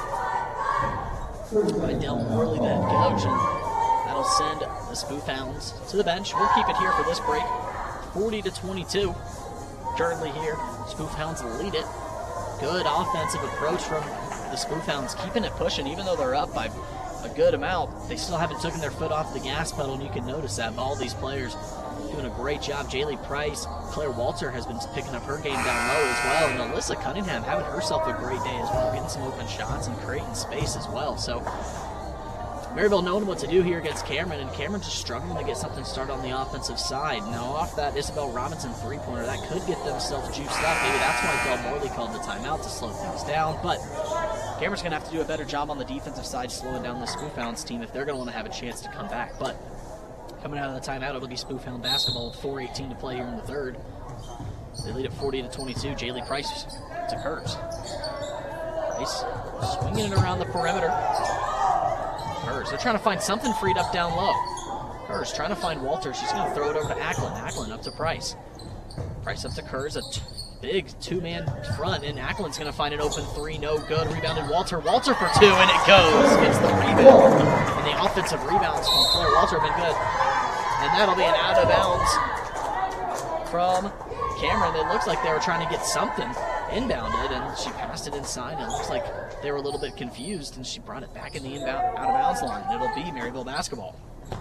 by Del Morley then, coach. And that'll send the Spoof Hounds to the bench. We'll keep it here for this break. 40-22. Currently here, Spoof Hounds lead it. Good offensive approach from the Spoof Hounds, keeping it pushing, even though they're up by a good amount. They still haven't taken their foot off the gas pedal, and you can notice that. All these players doing a great job. Jaylee Price, Claire Walter has been picking up her game down low as well, and Alyssa Cunningham having herself a great day as well, getting some open shots and creating space as well. So Maryville knowing what to do here against Cameron, and Cameron just struggling to get something started on the offensive side. Now off that Isabel Robinson three-pointer, that could get themselves juiced up. Maybe that's why Del Morley called the timeout, to slow things down. But Cameron's going to have to do a better job on the defensive side, slowing down the Spoof Hounds team if they're going to want to have a chance to come back. But coming out of the timeout, it'll be Spoof Hound basketball with 4:18 to play here in the third. They lead at 40-22. Jaylee Price to Kurz. Price swinging it around the perimeter. Kurz, they're trying to find something freed up down low. Kurz trying to find Walter. She's going to throw it over to Acklin. Acklin up to Price. Price up to Kurz. A big two-man front, and Acklin's going to find an open three. No good. Rebounded Walter. Walter for two, and it goes. Gets the rebound. And the offensive rebounds from Claire Walter have been good. And that'll be an out of bounds from Cameron. It looks like they were trying to get something inbounded, and she passed it inside. And it looks like they were a little bit confused, and she brought it back in the out of bounds line. It'll be Maryville basketball.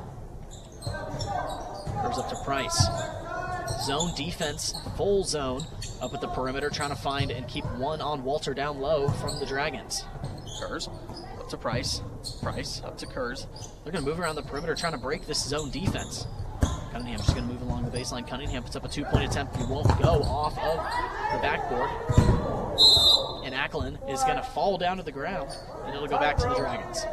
Curves up to Price. Zone defense, full zone up at the perimeter, trying to find and keep one on Walter down low from the Dragons. Kurz up to Price. Price up to Kurz. They're going to move around the perimeter, trying to break this zone defense. Cunningham's just going to move along the baseline. Cunningham puts up a two-point attempt. He won't go off of the backboard. And Acklin is going to fall down to the ground, and it'll go back to the Dragons.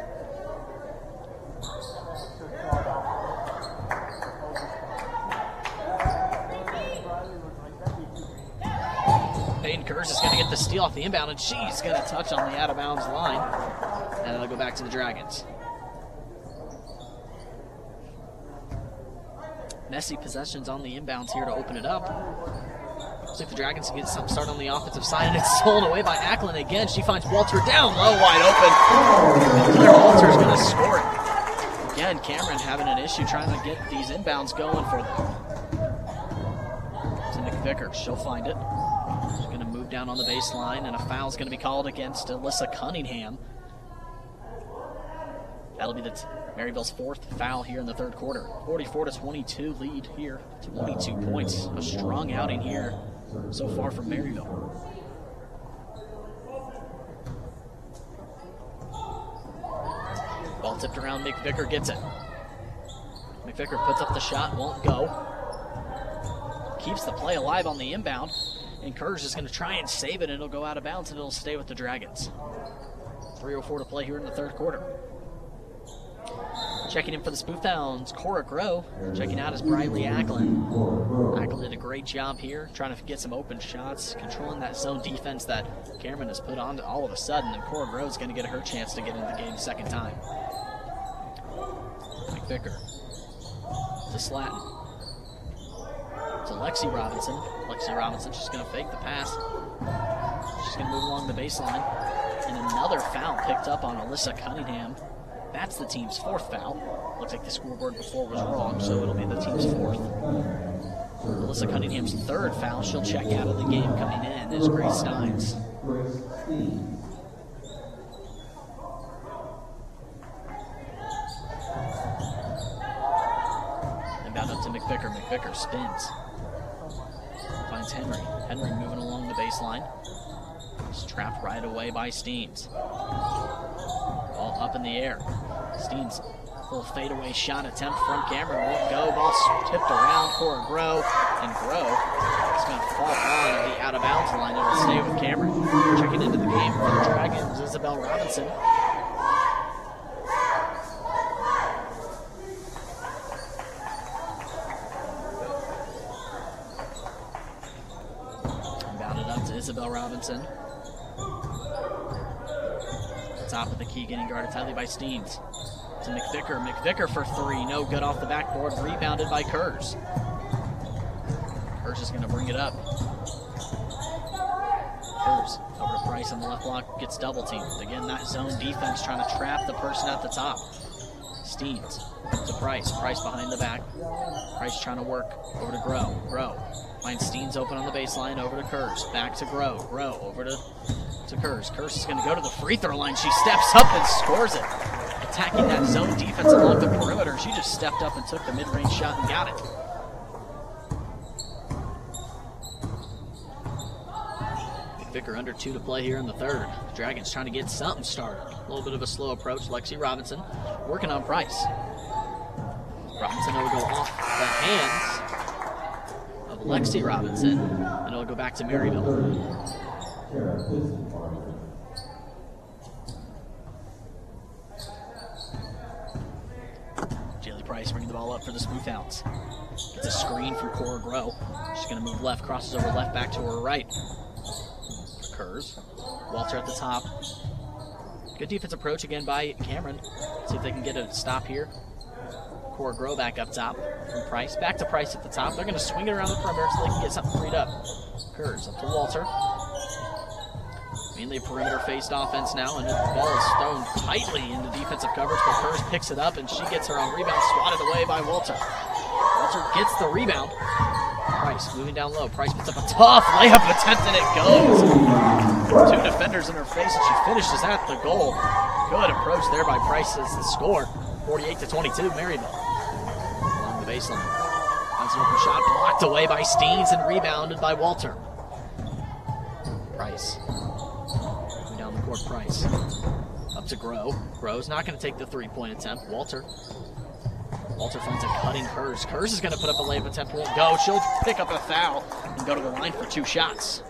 Peyton Kurz is going to get the steal off the inbound, and she's going to touch on the out-of-bounds line, and it'll go back to the Dragons. Messy possessions on the inbounds here to open it up. Looks like the Dragons can get something started on the offensive side, and it's stolen away by Acklin again. She finds Walter down low, wide open. And Claire Walter's going to score it. Again, Cameron having an issue trying to get these inbounds going for them. To McVicker, she'll find it. She's going to move down on the baseline, and a foul's going to be called against Alyssa Cunningham. That'll be Maryville's fourth foul here in the third quarter. 44-22 lead here, 22 points. A strong outing here so far from Maryville. Ball tipped around, McVicker gets it. McVicker puts up the shot, won't go. Keeps the play alive on the inbound, and Kurz is going to try and save it, and it'll go out of bounds, and it'll stay with the Dragons. 3:04 to play here in the third quarter. Checking in for the Spoof Hounds, Cora Groh. Checking out is Briley Acklin. Acklin did a great job here, trying to get some open shots, controlling that zone defense that Cameron has put on all of a sudden, and Cora Groh is going to get her chance to get into the game second time. McVicker to Slatton. To Lexi Robinson. Lexi Robinson, she's going to fake the pass. She's going to move along the baseline. And another foul picked up on Alyssa Cunningham. That's the team's fourth foul. Looks like the scoreboard before was wrong, so it'll be the team's fourth. Alyssa Cunningham's third foul. She'll check out of the game. Coming in is Grace Steins. Inbound up to McVicker. McVicker spins. finds Henry. Henry moving along the baseline. He's trapped right away by Steens. Ball up in the air. Steens, little fadeaway shot attempt from Cameron. Won't go. Ball tipped around for Groh. And Groh is going to fall on the out-of-bounds line. It'll stay with Cameron. Checking into the game for the Dragons, Isabel Robinson. Isabel Robinson. Top of the key, getting guarded tightly by Steens. To McVicker. McVicker for three. No good off the backboard. Rebounded by Kurz. Kurz is going to bring it up. Kurz over to Price on the left block. Gets double teamed. Again, that zone defense trying to trap the person at the top. Steens to Price. Price behind the back. Price trying to work over to Groh. Groh finds Steens open on the baseline, over to Kurz. Back to Groh. Groh over to Kurz. Kurz is going to go to the free throw line. She steps up and scores it. Attacking that zone defense along the perimeter. She just stepped up and took the mid-range shot and got it. McVicker under 2 to play here in the third. Dragons trying to get something started. A little bit of a slow approach. Lexi Robinson working on Price. Robinson will go off the hands of Lexi Robinson, and it'll go back to Maryville. Jaylee Price bringing the ball up for the Smoothhounds. Gets a screen from Cora Groh. She's going to move left, crosses over left, back to her right. Kurz. Walter at the top. Good defense approach again by Cameron. See if they can get a stop here. Cora Groh back up top from Price. Back to Price at the top. They're going to swing it around the perimeter so they can get something freed up. Kurz up to Walter. Mainly a perimeter-faced offense now, and the ball is thrown tightly into defensive coverage, but Kurz picks it up, and she gets her own rebound swatted away by Walter. Walter gets the rebound. Price moving down low. Price puts up a tough layup attempt, and it goes. 2 defenders in her face, and she finishes at the goal. Good approach there by Price as the score. 48-22, Maryville. Along the baseline. That's an open shot blocked away by Steens and rebounded by Walter. Price. Moving down the court, Price. Up to Groh. Groh's not going to take the three-point attempt. Walter finds a cutting Kurz. Kurz is going to put up a layup attempt. Won't go. She'll pick up a foul and go to the line for 2 shots.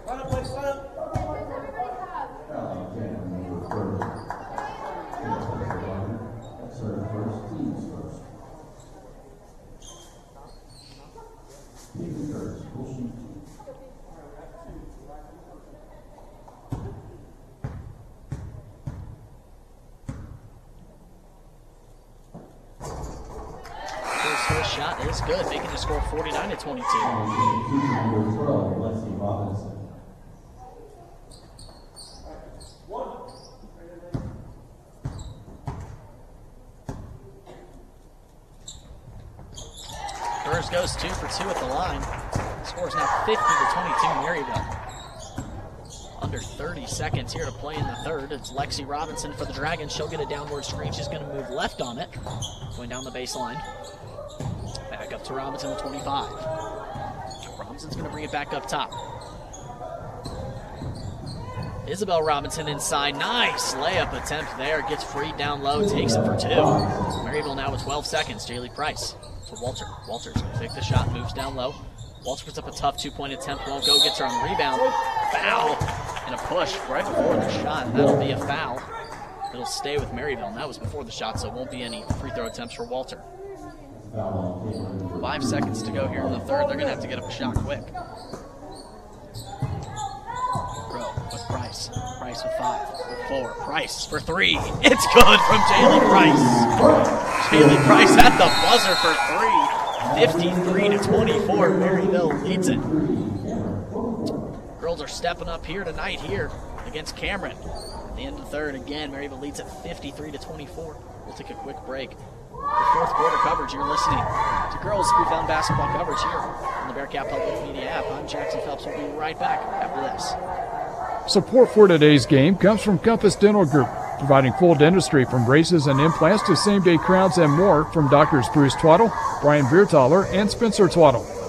First shot is good, making the score 49-22. Kurz goes 2 for 2 at the line. Score is now 50-22 Maryville. Under 30 seconds here to play in the third. It's Lexi Robinson for the Dragons. She'll get a downward screen. She's going to move left on it, going down the baseline. Back up to Robinson with 25. Robinson's going to bring it back up top. Isabel Robinson inside. Nice layup attempt there. Gets freed down low. Takes it for 2. Maryville now with 12 seconds. Jaylee Price to Walter. Walter's going to take the shot. Moves down low. Walter puts up a tough 2-point attempt. Won't go. Gets her on rebound. Foul. And a push right before the shot. That'll be a foul. It'll stay with Maryville. And that was before the shot, so it won't be any free throw attempts for Walter. 5 seconds to go here in the third. They're going to have to get up a shot quick. Groh with Price. Price with 5, with 4. Price for 3. It's good from Jaylee Price. Jaylee Price at the buzzer for 3. 53-24. Maryville leads it. Girls are stepping up here tonight here against Cameron. At the end of the third, again, Maryville leads at 53-24. We'll take a quick break. For fourth quarter coverage, you're listening to Girls Smoothhound Basketball coverage here on the Bearcat Public Media app. I'm Jackson Phelps. We'll be right back after this. Support for today's game comes from Compass Dental Group, providing full dentistry from braces and implants to same-day crowns and more from Drs. Bruce Twaddle, Brian Beertaller, and Spencer Twaddle.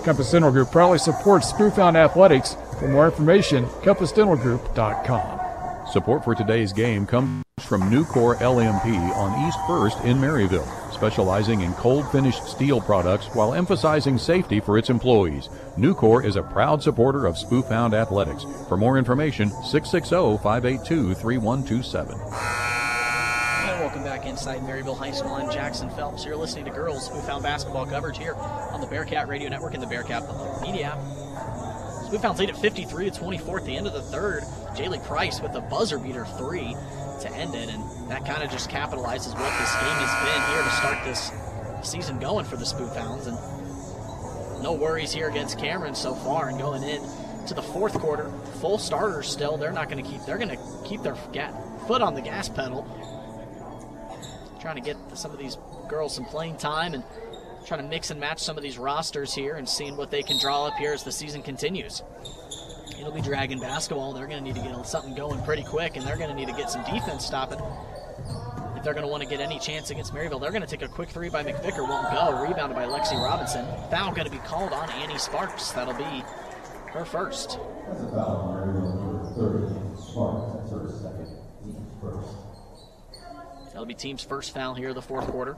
Compass Dental Group proudly supports Spoofhound Athletics. For more information, compassdentalgroup.com. Support for today's game comes from Nucor LMP on East 1st in Maryville, specializing in cold-finished steel products while emphasizing safety for its employees. Nucor is a proud supporter of Spoofhound Athletics. For more information, 660-582-3127. And welcome back inside Maryville High School. I'm Jackson Phelps. You're listening to girls Spoofhound basketball coverage here on the Bearcat Radio Network and the Bearcat Public Media app. Spoofhounds lead at 53-24 at the end of the third. Jaylee Price with a buzzer beater 3 to end it, and that kind of just capitalizes what this game has been here to start this season going for the Spoofhounds. And no worries here against Cameron so far, and going in to the fourth quarter, full starters still. They're going to keep their foot on the gas pedal, trying to get some of these girls some playing time and trying to mix and match some of these rosters here and seeing what they can draw up here as the season continues. It'll be Dragon basketball. They're going to need to get something going pretty quick, and they're going to need to get some defense stopping if they're going to want to get any chance against Maryville. They're going to take a quick 3 by McVicker. Won't go. Rebounded by Lexi Robinson. Foul going to be called on Annie Sparks. That'll be her first. That's a foul on Maryville number 30. Sparks, that's her second. Team's first. That'll be team's first foul here in the fourth quarter.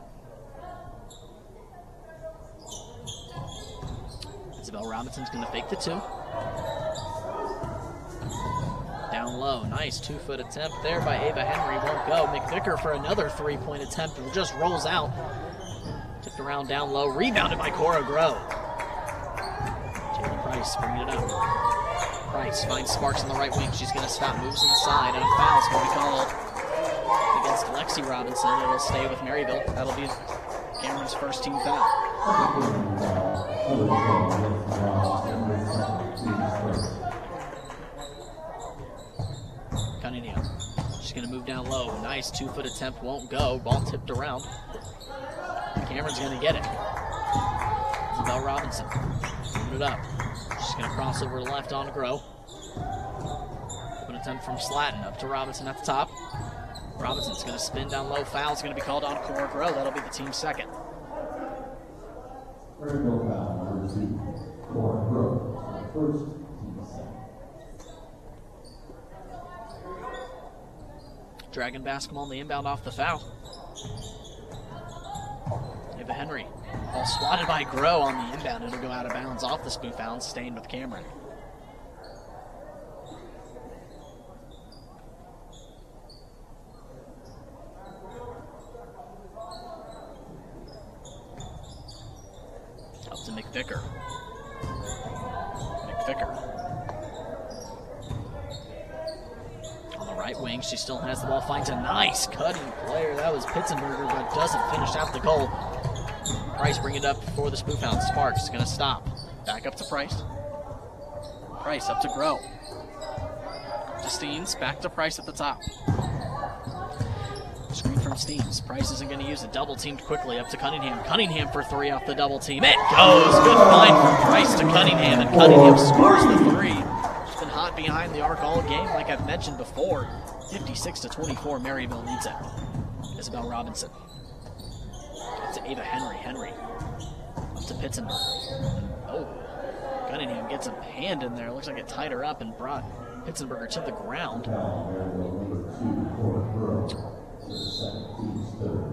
Isabel Robinson's going to fake the 2. Down low, nice 2-foot attempt there by Ava Henry, won't go. McVicker for another 3-point attempt, and just rolls out. Tipped around down low, rebounded by Cora Groh. Jaylee Price bringing it up. Price finds Sparks on the right wing. She's going to stop, moves inside, and a foul's going to be called against Lexi Robinson. It'll stay with Maryville. That'll be Cameron's first team foul. Cunningham. She's going to move down low. Nice 2-foot attempt. Won't go. Ball tipped around. Cameron's going to get it. Isabel Robinson. Moving it up. She's going to cross over to left on Groh. An attempt from Slatton. Up to Robinson at the top. Robinson's going to spin down low. Foul's going to be called on Cora Groh. That'll be the team's second. Maryville foul number 2. Cora Groh, first, team's second. Dragon basketball on the inbound off the foul. Ava Henry. Ball swatted by Groh on the inbound. It'll go out of bounds off the Spoofhounds, staying with Cameron. Up to McVicker. On the right wing, she still has the ball, finds a nice cutting player. That was Pitzenberger, but doesn't finish out the goal. Price bring it up for the Spoofhounds. Sparks is going to stop. Back up to Price. Price up to Groh. To Steens, back to Price at the top. Screen from Steens. Price isn't going to use it. Double teamed quickly up to Cunningham. Cunningham for 3 off the double team. It goes. Good find from Price to Cunningham, and Cunningham scores the 3. She's been hot behind the arc all game, like I've mentioned before. 56-24, Maryville leads it. Isabel Robinson. Up to Ava Henry. Henry up to Pitzenberger. Oh, Cunningham gets a hand in there. Looks like it tied her up and brought Pitzenberger to the ground. Maryville number 2. Cora Groh, second, team's third.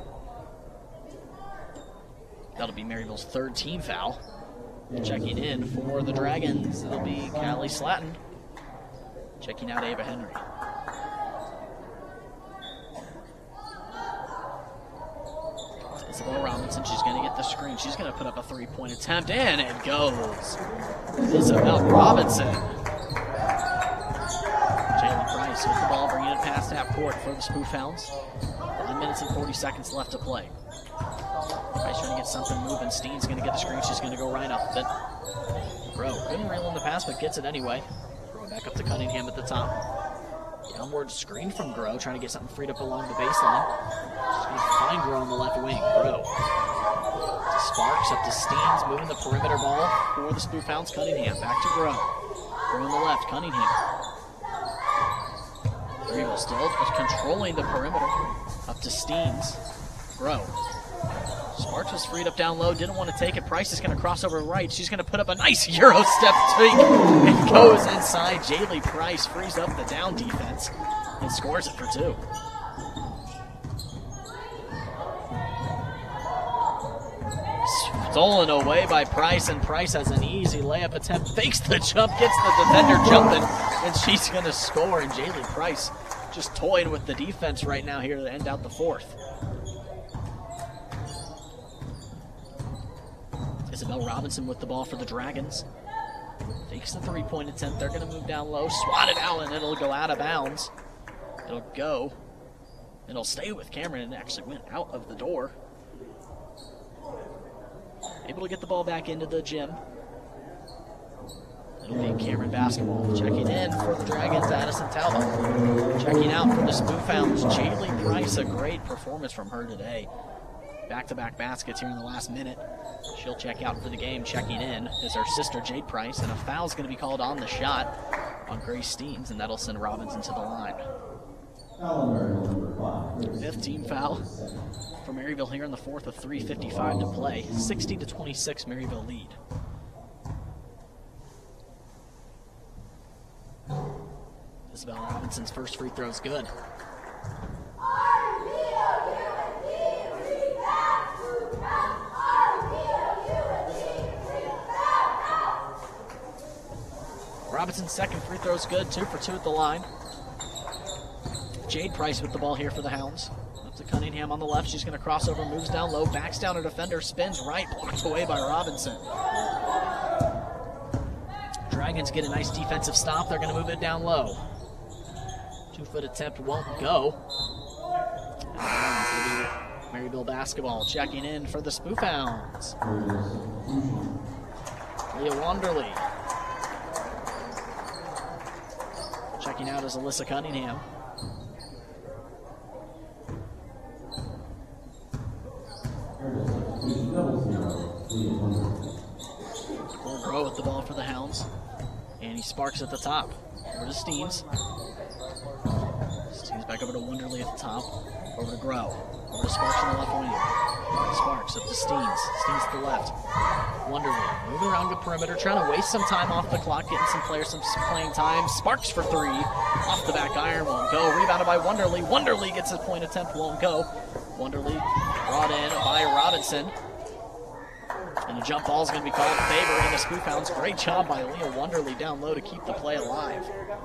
That'll be Maryville's third team foul. Checking in for the Dragons, it'll be Callie Slatton. Checking out Ava Henry. Isabel Robinson, she's going to get the screen. She's going to put up a 3-point attempt, and it goes. Isabel Robinson. Jaylee Price with the ball, bringing it past half court for the Spoofhounds. 1 minute and 40 seconds left to play. Price trying to get something moving. Steen's going to get the screen. She's going to go right off it. Groh couldn't reel in the pass, but gets it anyway. Groh back up to Cunningham at the top. Downward screen from Groh, trying to get something freed up along the baseline. She's going to find Groh on the left wing. Groh to Sparks, up to Steens, moving the perimeter ball for the Spoofhounds. Cunningham back to Groh. Groh on the left. Cunningham. Maryville still controlling the perimeter. Up to Steens. Groh. Sparks was freed up down low, didn't want to take it. Price is going to cross over right. She's going to put up a nice Euro step take. It goes inside. Jaylee Price frees up the down defense and scores it for 2. Stolen away by Price, and Price has an easy layup attempt. Fakes the jump, gets the defender jumping, and she's going to score. And Jaylee Price just toying with the defense right now here to end out the 4th. Isabel Robinson with the ball for the Dragons. Fakes the three-point attempt. They're going to move down low, swat it out, and it'll go out of bounds. It'll stay with Cameron, and it actually went out of the door. Able to get the ball back into the gym. It'll be Cameron basketball. Checking in for the Dragons, Addison Talbot. Checking out for the Spoofhounds, Jaylee Price. A great performance from her today. Back-to-back baskets here in the last minute. She'll check out for the game. Checking in is her sister, Jade Price, and a foul's going to be called on the shot on Grace Steens, and that'll send Robinson to the line. 5th team foul for Maryville here in the 4th with 3:55 to play. 60-26, Maryville lead. Isabel Robinson's first free throw is good. Robinson's second free throw is good, 2 for 2 at the line. Jade Price with the ball here for the Hounds. Up to Cunningham on the left. She's going to cross over, moves down low, backs down her defender, spins right, blocked away by Robinson. Dragons get a nice defensive stop. They're going to move it down low. 2-foot attempt won't go. And Maryville basketball checking in for the Spoofhounds. Leah Wanderly. Checking out is Alyssa Cunningham. Cole Groh with the ball for the Hounds. Annie Sparks at the top. Over to Steens. Steens back over to Wonderly at the top. Over to Groh. Over to Sparks on the left wing. Sparks up to Steens. Steens to the left. Wonderly moving around the perimeter, trying to waste some time off the clock, getting some players some playing time. Sparks for 3. Off the back iron, won't go. Rebounded by Wonderly. Wonderly gets a point attempt, won't go. Wonderly brought in by Robinson. And the jump ball is going to be called favoring the Spoofhounds. Great job by Leah Wonderly down low to keep the play alive.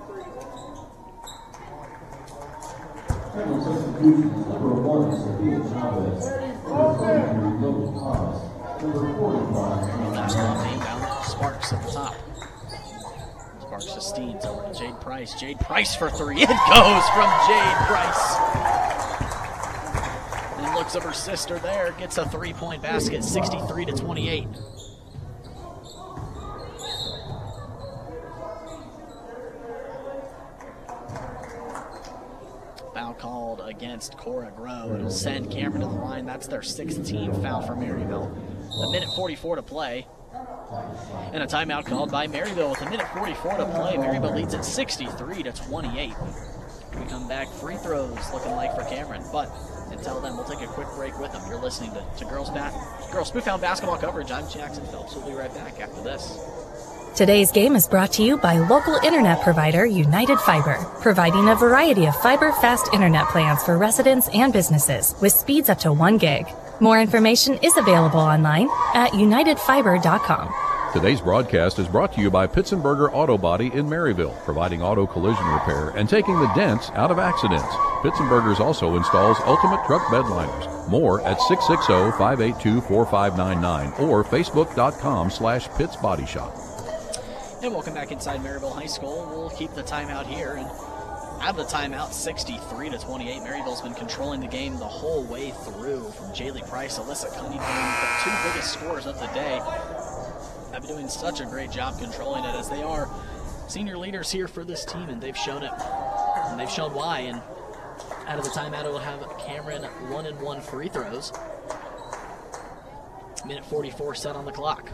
Sparks at the top. Sparks to Steens over to Jade Price. Jade Price for 3. It goes from Jade Price. And looks of her sister there. Gets a 3-point basket, 63-28. Foul called against Cora Groh. It'll send Cameron to the line. That's their 6th team foul for Maryville. 1:44 to play. And a timeout called by Maryville with 1:44 to play. Maryville leads at 63-28. We come back, free throws looking like for Cameron. But until then, we'll take a quick break with them. You're listening to Girls Spoofhound basketball coverage. I'm Jackson Phelps. We'll be right back after this. Today's game is brought to you by local internet provider United Fiber, providing a variety of fiber-fast internet plans for residents and businesses with speeds up to 1 gig. More information is available online at unitedfiber.com. Today's broadcast is brought to you by Pitsenberger Auto Body in Maryville, providing auto collision repair and taking the dents out of accidents. Pitsenberger's also installs ultimate truck bed liners. More at 660-582-4599 or facebook.com/PittsBodyShop. And welcome back inside Maryville High School. We'll keep the timeout here. And out of the timeout, 63-28. Maryville's been controlling the game the whole way through. From Jaylee Price, Alyssa Cunningham, the 2 biggest scorers of the day. Have been doing such a great job controlling it, as they are senior leaders here for this team, and they've shown it. And they've shown why. And out of the timeout, it will have Cameron 1-and-1 free throws. 1:44 set on the clock.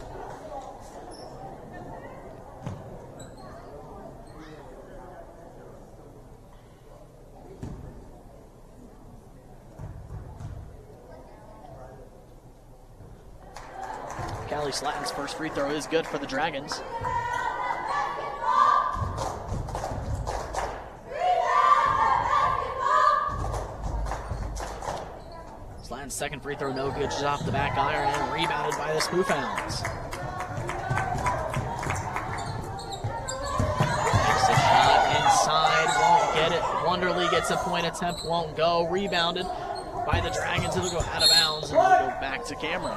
Riley Slatton's first free throw is good for the Dragons. Slatton's second free throw no good, just off the back iron and rebounded by the Spoof Hounds. Takes a shot inside, won't get it. Wonderly gets a point attempt, won't go. Rebounded by the Dragons. It'll go out of bounds and it'll go back to Cameron.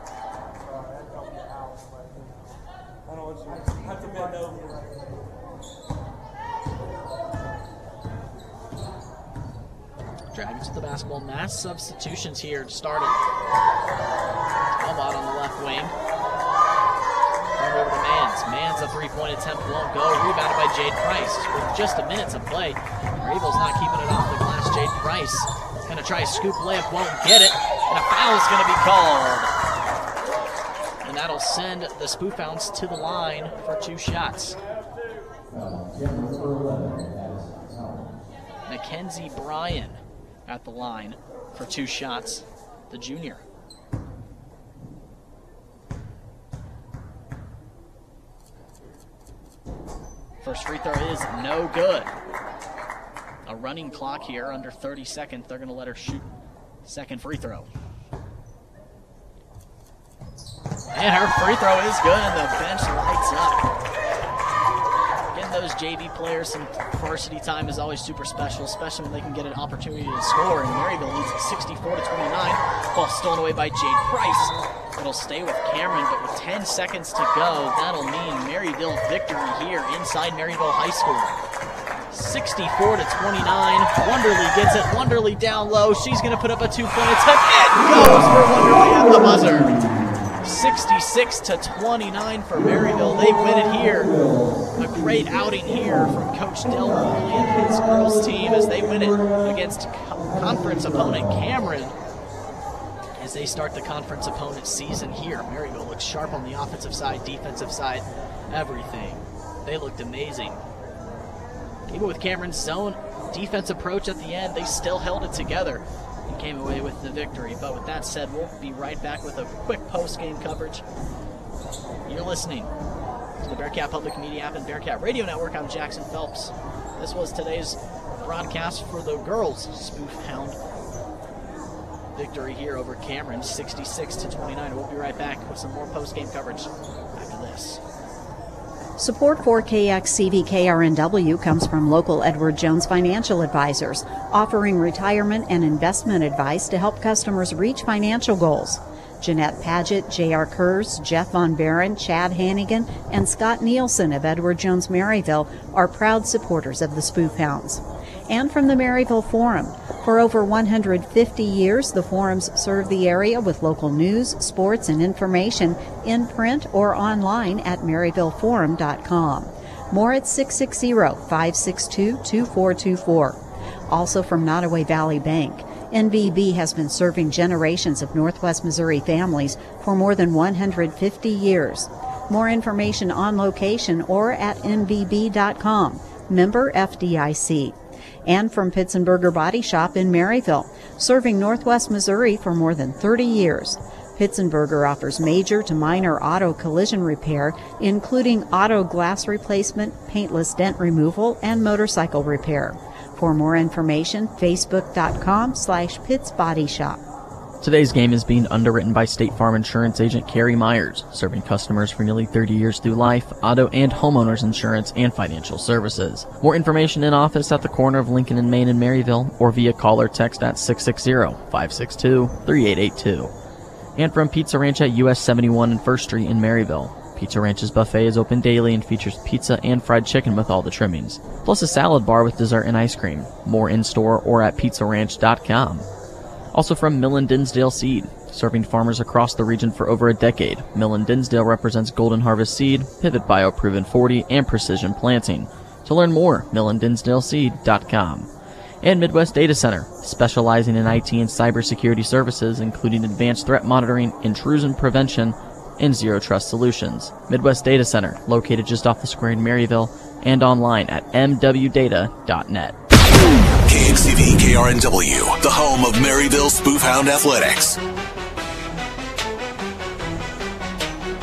Dragons with the basketball. Mass substitutions here to start it. Talbot on the left wing. Turned over to Mans. Mans, a three-point attempt won't go. Rebounded by Jade Price. With just a minute to play, Maryville's not keeping it off the glass. Jade Price is going to try a scoop layup, won't get it. And a foul is going to be called. And that'll send the Spoof Hounds to the line for 2 shots. Mackenzie Bryan at the line for 2 shots, the junior. First free throw is no good. A running clock here, under 30 seconds. They're going to let her shoot second free throw. And her free throw is good, and the bench lights up. Getting those JV players some varsity time is always super special, especially when they can get an opportunity to score. And Maryville leads at 64-29. Ball stolen away by Jade Price. It'll stay with Cameron, but with 10 seconds to go, that'll mean Maryville victory here inside Maryville High School. 64-29. Wonderly gets it. Wonderly down low. She's going to put up a 2-point attempt. It goes for Wonderly at the buzzer. 66-29 for Maryville. They win it here. A great outing here from Coach Del Woolley and his girls team as they win it against conference opponent Cameron as they start the conference opponent season here. Maryville looks sharp on the offensive side, defensive side, everything. They looked amazing. Even with Cameron's zone defense approach at the end, they still held it together and came away with the victory. But with that said, we'll be right back with a quick post-game coverage. You're listening to the Bearcat Public Media app and Bearcat Radio Network. I'm Jackson Phelps. This was today's broadcast for the girls' Spoof Hound victory here over Cameron, 66-29. We'll be right back with some more post-game coverage after this. Support for KXCV-KRNW comes from local Edward Jones Financial Advisors, offering retirement and investment advice to help customers reach financial goals. Jeanette Paget, J.R. Kurz, Jeff Von Barron, Chad Hannigan, and Scott Nielsen of Edward Jones Maryville are proud supporters of the Spoof Hounds. And from the Maryville Forum. For over 150 years, the Forums serve the area with local news, sports, and information in print or online at maryvilleforum.com. More at 660-562-2424. Also from Nottoway Valley Bank. NVB has been serving generations of Northwest Missouri families for more than 150 years. More information on location or at nvb.com. Member FDIC. And from Pitzenberger Body Shop in Maryville, serving Northwest Missouri for more than 30 years. Pitzenberger offers major to minor auto collision repair, including auto glass replacement, paintless dent removal, and motorcycle repair. For more information, facebook.com/PittsBodyShop. Today's game is being underwritten by State Farm Insurance Agent Carrie Myers, serving customers for nearly 30 years through life, auto, and homeowners insurance and financial services. More information in office at the corner of Lincoln and Main in Maryville or via call or text at 660-562-3882. And from Pizza Ranch at US 71 and 1st Street in Maryville. Pizza Ranch's buffet is open daily and features pizza and fried chicken with all the trimmings, plus a salad bar with dessert and ice cream. More in-store or at pizzaranch.com. Also from Millen Dinsdale Seed, serving farmers across the region for over a decade. Millen Dinsdale represents Golden Harvest Seed, Pivot Bio Proven 40, and Precision Planting. To learn more, millendinsdaleseed.com. And Midwest Data Center, specializing in IT and cybersecurity services, including advanced threat monitoring, intrusion prevention, and zero trust solutions. Midwest Data Center, located just off the square in Maryville, and online at mwdata.net. KXCV KRNW, the home of Maryville Spoof Hound Athletics.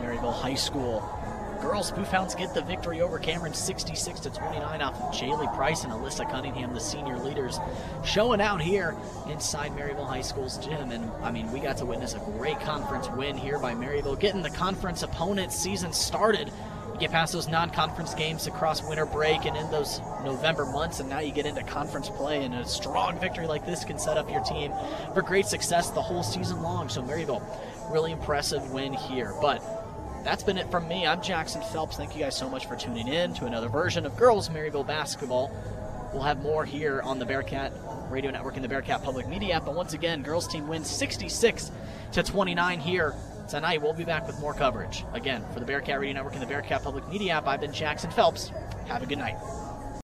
Maryville High School. Girls Spoof Hounds get the victory over Cameron 66-29 off of Jaylee Price and Alyssa Cunningham, the senior leaders, showing out here inside Maryville High School's gym. And I mean, we got to witness a great conference win here by Maryville, getting the conference opponent season started. You get past those non-conference games across winter break and in those November months, and now you get into conference play, and a strong victory like this can set up your team for great success the whole season long. So Maryville, really impressive win here. But that's been it from me. I'm Jackson Phelps. Thank you guys so much for tuning in to another version of Girls Maryville Basketball. We'll have more here on the Bearcat Radio Network and the Bearcat Public Media app. But once again, girls team wins 66-29 here tonight. We'll be back with more coverage. Again, for the Bearcat Radio Network and the Bearcat Public Media app, I've been Jackson Phelps. Have a good night.